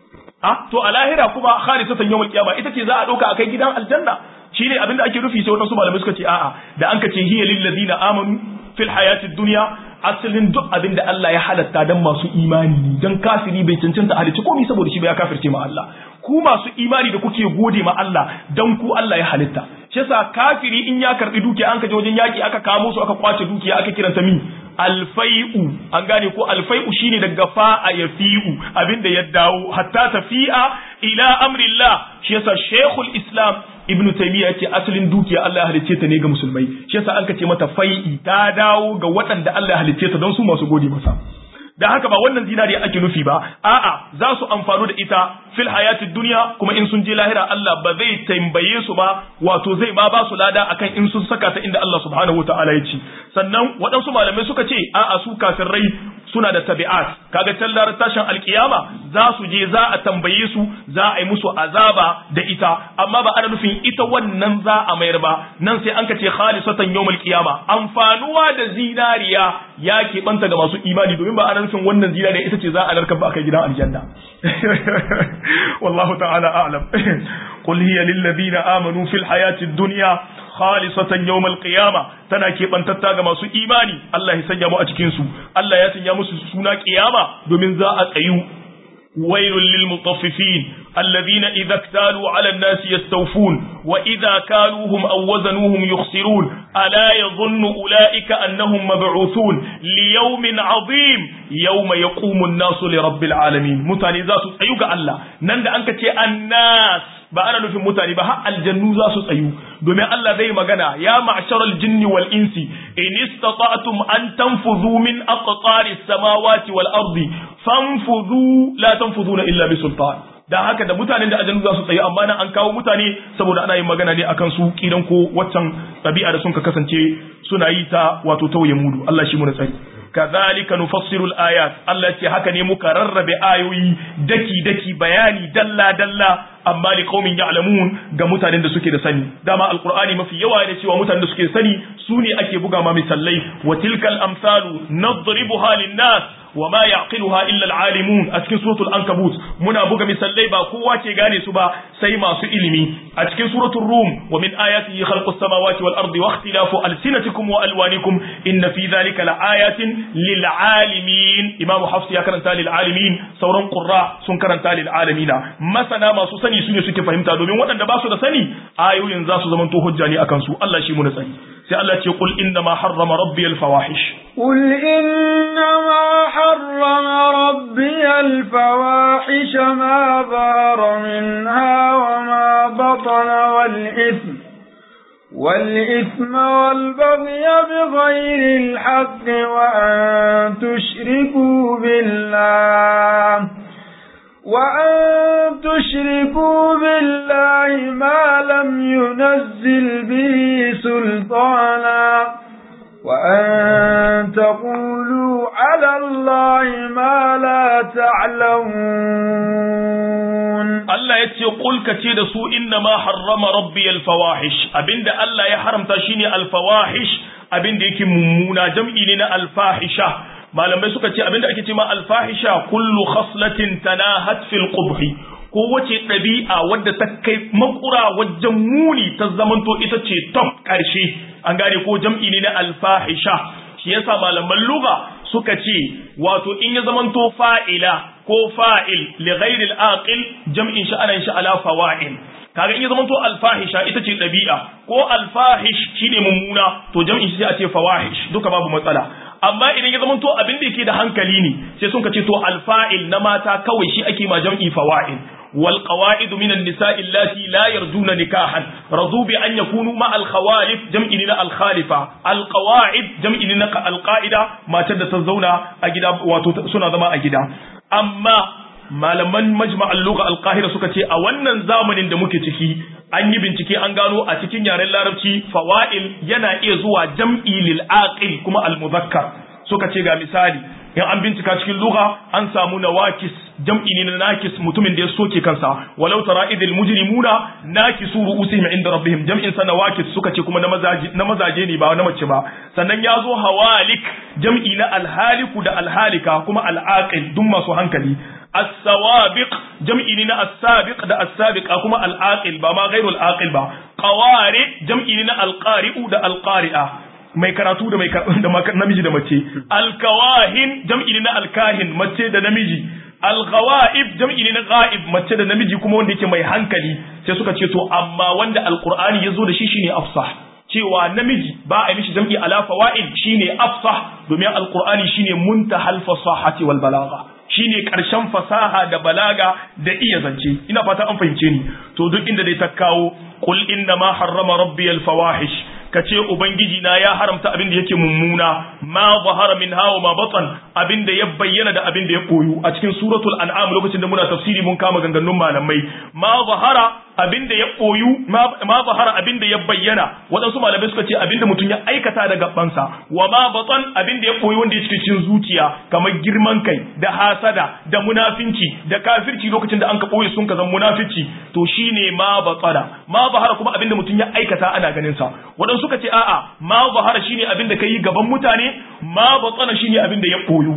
To a lahira kuma khalisatan yawmal qiyama ita ce za a ɗauka a kai gidan aljanna. Shine abinda ake nufi. Sai wadansu malamai suka ce a'a, da an ka ce hiya lil ladina amanu fil hayatid dunya, asalin duk abinda Allah ya halatta dan masu imani ne, dan kafiri bai cancanta halicci komai saboda shi ba ya kafirce ma Allah. Ku masu imani da kuke gode ma Allah dan ku Allah ya halitta. Shi yasa kafiri in ya karbi dukiya, an ka je wajen yaki aka kamo su aka kwace dukiya, aka kiranta mi alfai'u, an gane ko alfai'u shine daga fa'a yafi'u, abinda ya dawo hatta tafi'a ila amrillah. Shi yasa Sheikhul Islam Ibn Taymiyyah ce asalin dukiya Allah ya halicce ta ne ga musulmai. Shi yasa an kace mata fai'i, ta dawo ga waɗanda Allah ya halicce ta don su masu gode masa. Da haka ba wannan zinariya ake nufi ba, a'a za su amfanu da ita fil hayatid dunya, kuma in sun je lahira Allah ba zai tambaye su ba, wato zai ba su lada akan in sun saka ta inda Allah subhanahu wataala ya ci. Sannan waɗansu malamai suka ce a'a su kafirai suna da tabi'at, kaga tallar tashin alkiyama za su je za a tambaye su, za a yi musu azaba da ita, amma ba ana nufin ita wannan za a mayar ba. Nan sai an ka ce khalisatan yawmal qiyama, amfanuwa da zinariya ya keɓanta ga masu imani, domin ba ana nufin wannan zinariya ita ce za a narkar ba kai gidan aljanna. wallahu ta'ala a'lam. Qul hiya lil ladina amanu fil hayatid dunya khalisatan yawmal qiyama, tana keɓantatta ga masu imani. Allah ya sanya mu a cikin su, Allah ya sanya musu suna qiyama domin za a tsayu. wailul lil mutaffifin alladhina idha iktalu 'ala an-nasi yastawfun wa idha kaluhum aw wazanuhum yukhsirun ala yadhunnu ulaika annahum mab'uthun li yawmin 'azim yawma yaqumu an-nasu li rabbil alamin. Mutane za su tsayu ga Allah, nan da anka ce annas ba ana nufin mutane ba, har aljannu za su tsayu, domin Allah zai magana, ya ma'sharal jinni wal insi in istata'tum an tanfudhu min aqtaris samawati wal ardi fanfudhu la tanfudhuna illa bi sultan. Da haka da mutanen da aljannu za su tsayu, amma nan an kawo mutane saboda ana yin magana ne akan su kidan ko waccan tabi'a da sun ka kasance suna yi ta wato tauye mudu. Allah shi mu tsari. Kazalika nufassiru al-ayat, Allah ce haka ne muka rarrabe ayoyi daki daki, bayani dalla dalla, amma li qaumin ya'lamun, ga mutanen da suke da sani. Dama alqur'ani mafi yawa ne cewa mutanen da suke sani su ne ake buga ma misallai. Wa tilkal amsalu nadribuha lin-nas wa ma yaqiluha illa al-alimun. A cikin suratul ankabut muna buga misallai, ba kowa ke gane su ba sai masu ilimi. A cikin suratul rum, wa min ayatihi khalqus samawati wal ardi wa ikhtilafu alsinatikum wa alwanikum inna fi dhalika laayatin lil alimin. Imam Hafs ya karanta lil alimin, sauran qurra sun karanta lil alamina. Masana masu sani su ne suke fahimta, domin waɗanda ba su da sani ayoyin za su zama to hujja ne akan su. Allah shi mu na sani. sai Allah ce qul inna ma harrama rabbi al-fawahish قل إنما حرم ربي الفواحش ما ظهر منها وما بطن والإثم والبغي بغير الحق وأن تشركوا بالله ما لم ينزل به سلطانا وأن تقولوا على الله ما لا تعلمون. الله يقول كتير سوء إنما حرم ربي الفواحش أبند الله يحرم تشيني الفواحش أبند يكي ممونا جمعي لنا الفاحشة ما لم يسوك أبند أكي تما الفاحشة كل خصلة تناهت في القبح ko wace ɗabi'a wadda ta kai makura wajen muni ta zamanto ita ce top ƙarshe an gane ko jam'i ne na alfahisha shi yasa malaman lugha suka ce wato in ya zamanto fa'ila ko fa'il li ghairi al-aqil jam'in shi ana shi ala fawa'il kaga in ya zamanto alfahisha ita ce ɗabi'a ko alfahish shine mummuna to jam'in shi sai a ce fawahish duka babu matsala amma idan ya zamanto abin da yake da hankali ne sai sun ce to alfa'il na mata kawai shi ake ma jam'i fawa'il wal qawa'id min an-nisa'i allati la yarjuna nikahan radu bi an yakunu ma al-khawalif jam'i na al-khalifa al-qawa'id jam'i na al-qa'ida matar da ta zauna a gida wato suna zama a gida amma malaman majma'al lugha al-qahira suka ce a wannan zamanin da muke ciki an yi bincike an gano a cikin yaren larabci fawa'il yana iya zuwa jam'i lil aqil kuma al muzakkar suka ce ga misali in an bincika cikin lugha an samu nawakis jam'i ne na nakis mutumin da ya soke kansa walau tara idil mujrimuna nakisu ru'usihim inda rabbihim jam'in sa nawakis suka ce kuma na mazaje ne ba na mace ba sannan ya zo hawalik jam'i na alhaliku da alhalika kuma al-aqil duk masu hankali as-sawabiq jam'i ne na as-sabiq da as-sabiqa kuma al-aqil ba ma ghairu al-aqil ba qawari jam'i ne na al-qari'u da al-qari'a mai karatu da namiji da mace al-kawahin jam'i ne na al-kahin mace da namiji al-ghawaib jam'i ne na ghaib mace da namiji kuma wanda yake mai hankali sai suka ce to amma wanda al-qur'ani yazo da shi shine afsah cewa namiji ba a mishi jam'i ala fawaid shine afsah domin al-qur'ani shine muntahal fasahati wal balagha shine karshen fasaha da balaga da iya zance ina fata an fahimce ni to duk inda dai ta kawo qul inna ma harrama rabbi al-fawahish kace ubangiji na ya haramta abin da yake mummuna ma zahara min hawa ma batan abin da ya bayyana da abin da ya koyu a cikin suratul an'am lokacin da muna tafsiri mun kama ganganun malamai ma zahara abin da ya koyu ma zahara abin da ya bayyana wadansu malamai suka ce abin da mutum ya aikata da gabansa wa ma batan abin da ya koyu wanda yake cikin zuciya kamar girman kai da hasada da munafinci da kafirci lokacin da an ka koyi sun ka zan munafici to shine ma batara ma zahara kuma abin da mutum ya aikata ana ganin sa wadansu suka ce a'a ma zahara shine abin da kai gaban mutane ma batana shine abin da ya koyu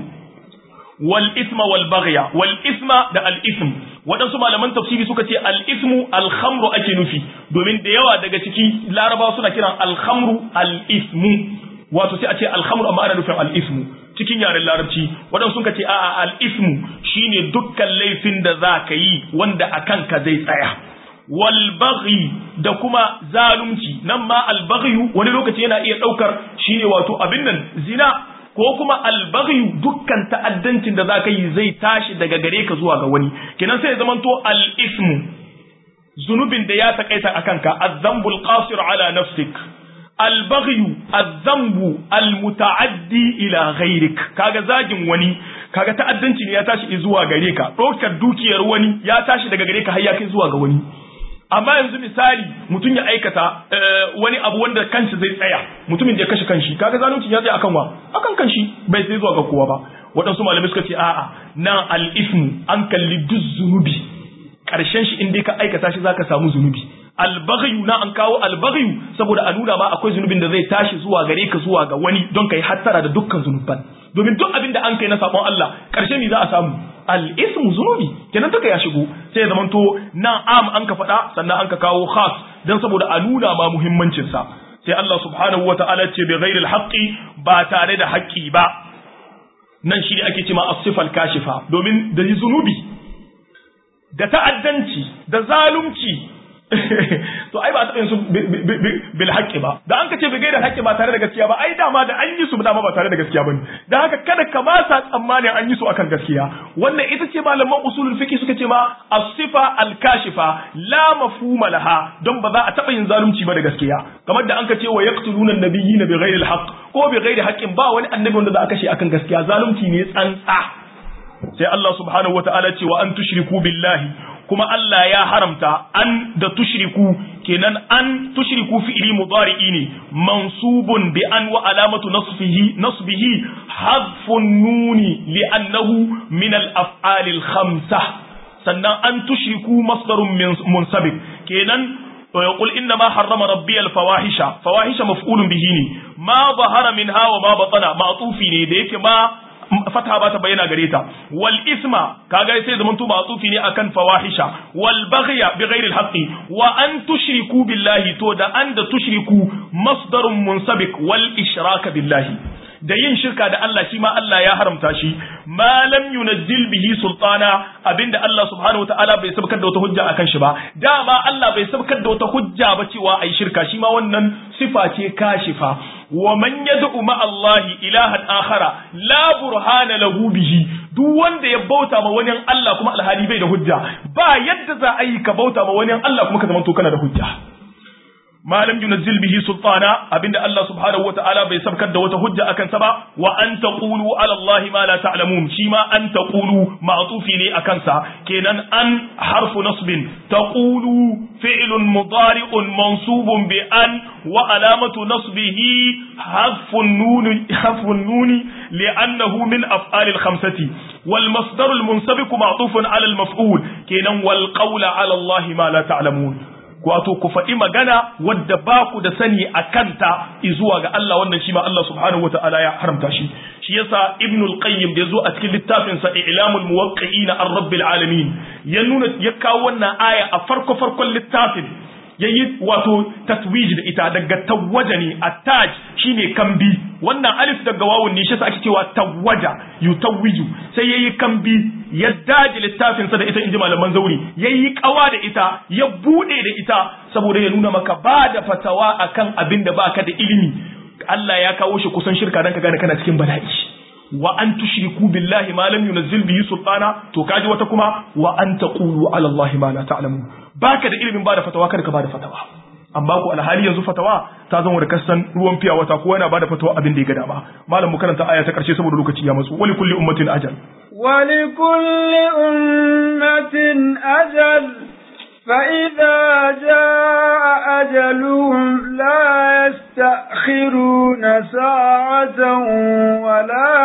wal isma wal baghya wal isma da al ism wadansu malaman tafsiri suka ce al ismu al khamru ake nufi domin da yawa daga ciki larabawa suna kiran al khamru al ismu wato sai a ce al khamru amma ana nufin al ismu cikin yaren larabci wadansu suka ce a'a al ismu shine dukkan laifin da za ka yi wanda akan ka zai tsaya walbaghi da kuma zalunci nan ma albaghi wani lokaci yana iya daukar shine wato abin nan zina ko kuma albaghi dukkan ta'addancin da zaka yi zai tashi daga gare ka zuwa ga wani kenan sai ya zamanto al-ismu zunubin da ya takaita akan ka az-zambul qasir ala nafsik albaghi az-zambu al-mutaaddi ila ghayrik kaga zagin wani kaga ta'addanci ne ya tashi zuwa gare ka dokar dukiyar wani ya tashi daga gare ka har ya kai zuwa ga wani amma yanzu misali mutum ya aikata wani abu wanda kanshi zai tsaya mutumin da ya kashe kanshi kaga zalunci ya tsaya akan wa akan kanshi bai sai zuwa ga kowa ba waɗansu malamai suka ce a'a nan al-ismu an kalli duk zunubi karshen shi in dai ka aikata shi zaka samu zunubi al-baghyu na an kawo al-baghyu saboda a nuna ma akwai zunubin da zai tashi zuwa gare ka zuwa ga wani don kai hattara da dukkan zunuban domin duk abin da an kai na sabon Allah karshe ne za a samu al-ismu zunubi kenan duka ya shigo sai ya zamanto nan am an ka faɗa sannan an ka kawo khas dan saboda a nuna ma muhimmancin sa sai Allah subhanahu wataala ce bi ghairi al-haqqi ba tare da haƙƙi ba nan shi ne ake cewa as-sifal kashifa domin da zunubi da ta'addanci da zalunci to ai ba taɓa yin su bil haqqi ba da an ka ce bi gaida haqqi ba tare da gaskiya ba ai dama da an yi su dama ba tare da gaskiya bane dan haka kada ka ba sa tsammanin an yi su akan gaskiya wannan ita ce malaman usulul fiqh suka ce ma as-sifa al-kashifa la mafhuma laha don ba za a taɓa yin zalunci ba da gaskiya kamar da an ka ce wa yaqtuluna an-nabiyina bi ghairi al-haqq ko bi ghairi haqqin ba wani annabi wanda za a kashe akan gaskiya zalunci ne tsantsa sai Allah subhanahu wataala ce wa an tushriku billahi kuma Allah ya haramta an da tushriku kenan an tushriku fi'li mudari'i ne mansubun bi an wa alamatu nasbihi hadfun nuni li'annahu min al-af'al al-khamsah sannan an tushriku masdarun munsabik kenan to yaqul inna ma harrama rabbi al-fawahisha fawahisha maf'ulun bihi ne ma zahara minha wa ma batana ma'tufi ne da yake ma fataha ba ta bayyana gare ta wal isma kaga sai zaman to ma'tufi ne akan fawahisha wal baghya bighairi al haqqi wa an tushriku billahi to da an da tushriku masdarun munsabik wal ishraka billahi da yin shirka da Allah shi ma Allah ya haramta shi ma lam yunazzil bihi sultana abinda Allah subhanahu wataala bai sabkar da wata hujja akan shi ba dama Allah bai sabkar da wata hujja ba cewa ai shirka shi ma wannan sifa ce kashifa wa man yad'u ma Allah ilahan akhara la burhana lahu bihi duk wanda ya bauta ma wani Allah kuma alhali bai da hujja ba yadda za a yi ka bauta ma wani Allah kuma ka zama to kana da hujja ma lam yunazzil bihi sultana abinda Allah subhanahu wataala bai sabkar da wata hujja akan sa ba wa an taqulu ala Allah ma la ta'lamun shi ma an taqulu ma'tufi ne akan sa kenan an harfu nasbin taqulu fi'lun mudari'un mansubun bi an wa alamatu nasbihi hasfun nun li'annahu min af'al al-khamsati wal masdar al-munsabiq ma'tufun ala al-maf'ul kenan wal qawla ala Allah ma la ta'lamun wato ku faɗi magana wadda ba ku da sani a kanta zuwa ga Allah wannan shi ma Allah subhanahu wa ta'ala ya haramta shi shi yasa Ibn al-Qayyim da yazo a cikin littafin sa I'lamul Muwaqqi'ina ar-Rabbil Alamin ya kawo wannan aya a farkon littafin yayi wato tatwij da ita daga tawwaja ne at-taj shine kambi wannan alif daga wawun ne shi yasa ake cewa tawwaja yutawwiju sai yayi kambi ya daji littafin sa da ita inji malaman zauri yayi kawa da ita ya bude da ita saboda ya nuna maka ba da fatawa akan abin da baka da ilimi Allah ya kawo shi kusan shirka dan ka gane kana cikin bala'i wa an tushriku billahi ma lam yunzil bihi sultana to kaji wata kuma wa an taqulu ala allahi ma la ta'lamun baka da ilimin ba da fatawa kada ka ba da fatawa amma ku alhali yanzu fatawa ta zama da kasan ruwan fiya wata ko yana ba da fatawa abin da ya ga dama malam mu karanta aya ta karshe saboda lokaci ya matsu wali kulli ummatin ajal wali kulli ummatin ajal فإذا جاء أجلهم لا يستأخرون ساعة ولا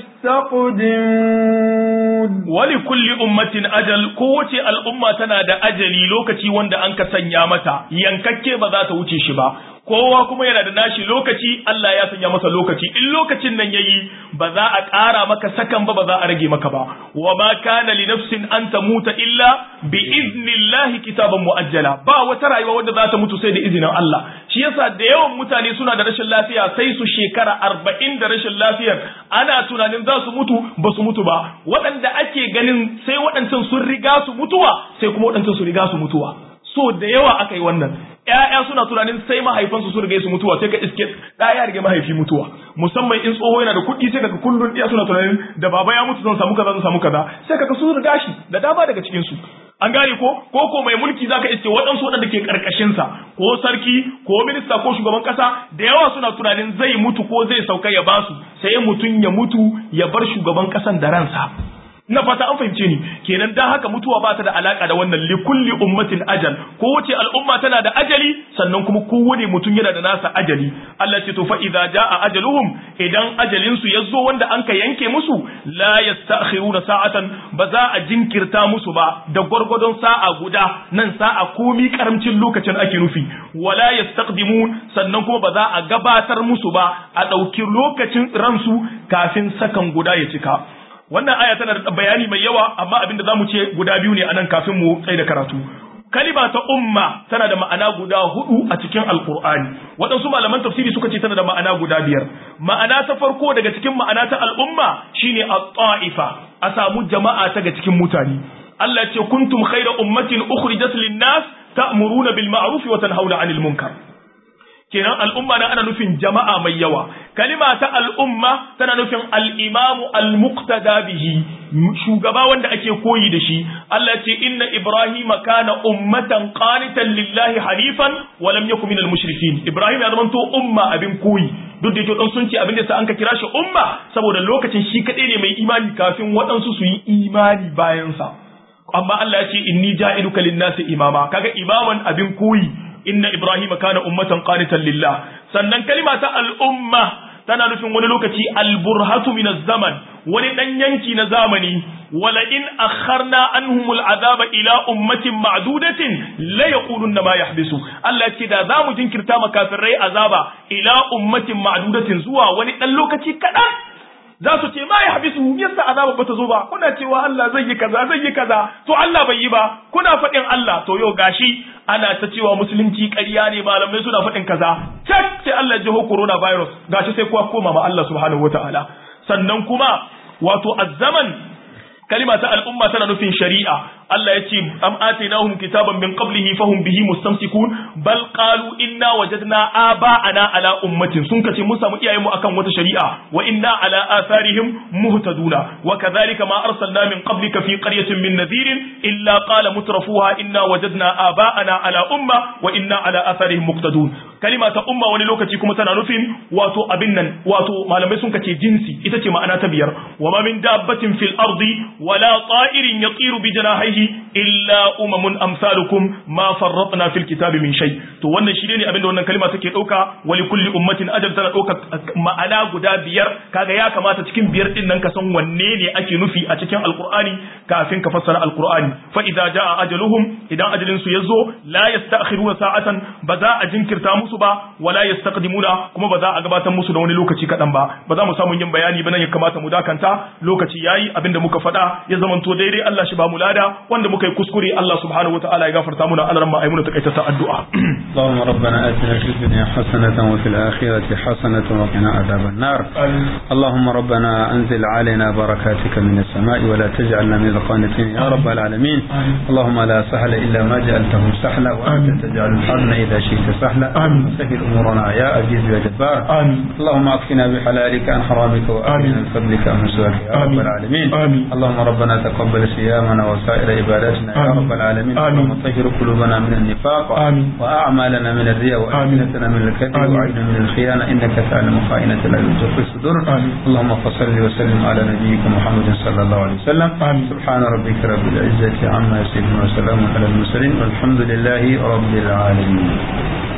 يستقدمون ولكل أمة أجل قوة الأمة تنادى أجلي لوكتي وند أنك سنيامتا ينككي بذات وتي شبا kowa kuma yana da nashi lokaci Allah ya sanya masa lokaci in lokacin nan yayi ba za a ƙara maka sakan ba za a rage maka ba wa ma kana li nafsin an tamuta illa bi iznillahi kitaban muajjala ba wata rayuwa wadda za ta mutu sai da izinin Allah shi yasa da yawan mutane suna da rashin lafiya sai su shekara 40 da rashin lafiyar ana tunanin za su mutu ba su mutu ba waɗanda ake ganin sai waɗancan sun riga su mutuwa sai kuma waɗancan su riga su mutuwa so da yawa aka yi wannan ƴaƴa suna tunanin sai mahaifansu su riga su mutuwa sai ka iske ɗaya riga mahaifi mutuwa musamman in tsoho yana da kuɗi sai kaga kullun ɗaya suna tunanin da baba ya mutu zan samu kaza sai kaga su riga shi da dama daga cikin su an gane ko mai mulki zaka iske waɗansu waɗanda ke karkashin sa ko sarki ko minista ko shugaban kasa da yawa suna tunanin zai mutu ko zai sauka ya basu sai mutun ya mutu ya bar shugaban kasan da ransa na fata an fahimce ni kenan dan haka mutuwa ba ta da alaka da wannan li kulli ummatin ajal kowace al'umma tana da ajali sannan kuma kowane mutum yana da nasa ajali Allah ce to fa idza jaa ajaluhum idan ajalin su yazo wanda an ka yanke musu la yastakhiruna sa'atan ba za a jinkirta musu ba da gwargwadon sa'a guda nan sa'a komi karamcin lokacin ake nufi wala yastaqdimun sannan kuma ba za a gabatar musu ba a dauki lokacin ransu kafin sakan guda ya cika wannan aya tana da bayani mai yawa amma abinda zamu ce guda biyu ne anan kafin mu tsaya da karatu kalima ta umma tana da ma'ana guda 4 a cikin alqur'ani wadansu malaman tafsiri suka ce tana da ma'ana guda 5 ma'ana ta farko daga cikin ma'ana ta al'umma shine at-ta'ifa a samu jama'a daga cikin mutane Allah ya ce kuntum khayra ummatin ukhrijat lin-nas ta'muruna bil ma'ruf wa tanhauna 'anil munkar kenan al'umma na ana nufin jama'a mai yawa kalima ta al'umma tana nufin al'imamu al-muqtada bihi shugaba wanda ake koyi da shi Allah ce inna ibrahima kana ummatan qanitan lillahi hanifan wa lam yakun minal mushrikin ibrahim ya zamanto umma abin koyi duk da yake dan sun ce abin da sa an ka kira shi umma saboda lokacin shi kadai ne mai imani kafin waɗansu su yi imani bayan sa amma Allah ya ce inni ja'iluka lin-nasi imama kaga imaman abin koyi inna ibrahima kana ummatan qanitan lillah sannan kalima ta al'umma tana nufin wani lokaci alburhatu min zaman wani dan yanki na zamani wala in akharna anhum al'azaba ila ummatin ma'dudatin la yaquluna ma yahbisu Allah ya ce da zamu jinkirta makafirai azaba ila ummatin ma'dudatin zuwa wani dan lokaci kadan za su ce ma ya habisu yasa azaba bata zo ba kuna cewa Allah zai yi kaza to Allah bai yi ba kuna faɗin Allah to yau gashi ana ta cewa musulunci ƙarya ne malamai suna faɗin kaza sai Allah ya jiho coronavirus gashi sai kuwa koma ma Allah subhanahu wataala sannan kuma wato azzaman kalima ta al'umma tana nufin shari'a Allah ya ce am atainahum kitaban min qablihi fahum bihi mustamsikun bal qalu inna wajadna aba'ana ala ummatin sun kace mun samu iyayen mu akan wata shari'a wa inna ala atharihim muhtaduna wa kadhalika ma arsalna min qablika fi qaryatin min nadhirin illa qala mutrafuha inna wajadna aba'ana ala umma wa inna ala atharihim muqtadun kalima ta umma wani lokaci kuma tana nufin wato abin nan wato malamai sun kace jinsi ita ce ma'ana ta biyar wa ma min dabbatin fil ardi wala ta'irin yatiru bi janahihi illa umamun amsalukum ma farratna fil kitabi min shay to wannan shi ne abinda wannan kalma take dauka wali kulli ummatin ajal tana dauka ma'ana guda biyar kaga ya kamata cikin biyar din nan ka san wanne ne ake nufi a cikin alqur'ani kafin ka fassara alqur'ani fa idza jaa ajaluhum idan ajalin su yazo la yasta'khiruna sa'atan ba za a jinkirta musu ba wala yastaqdimuna kuma ba za a gabatar musu da wani lokaci kadan ba za mu samu yin bayani ba nan ya kamata mu dakanta lokaci yayi abinda muka faɗa ya zamanto daidai Allah shi ba mu lada wanda muka yi kuskure Allah subhanahu wataala ya gafarta muna alaran ma aymuna takaitata addu'a Allahumma rabbana atina fid dunya hasanatan wa fil akhirati hasanatan wa qina adhaban nar Allahumma rabbana anzil alaina barakatika minas samai wa la taj'alna min al-qanitin ya rabbal alamin Allahumma la sahla illa ma ja'altahu sahla wa anta taj'al al-hazna idha shi'ta sahla sahil umurana ya aziz ya jabbar Allahumma akfina bi halalika an haramika wa aghna bi fadlika an su'alika ya rabbal alamin Allahumma rabbana taqabbal siyamana wa sa'ira عباداتنا يا رب العالمين اللهم طهر قلوبنا من النفاق وأعمالنا من الرياء وألسنتنا من الكذب وعيننا من الخيانة إنك تعلم خائنة الأعين وتخفي الصدور اللهم فصل وسلم على نبيك محمد صلى الله عليه وسلم سبحان ربك رب العزة عما يصفون وسلام على المرسلين والحمد لله رب العالمين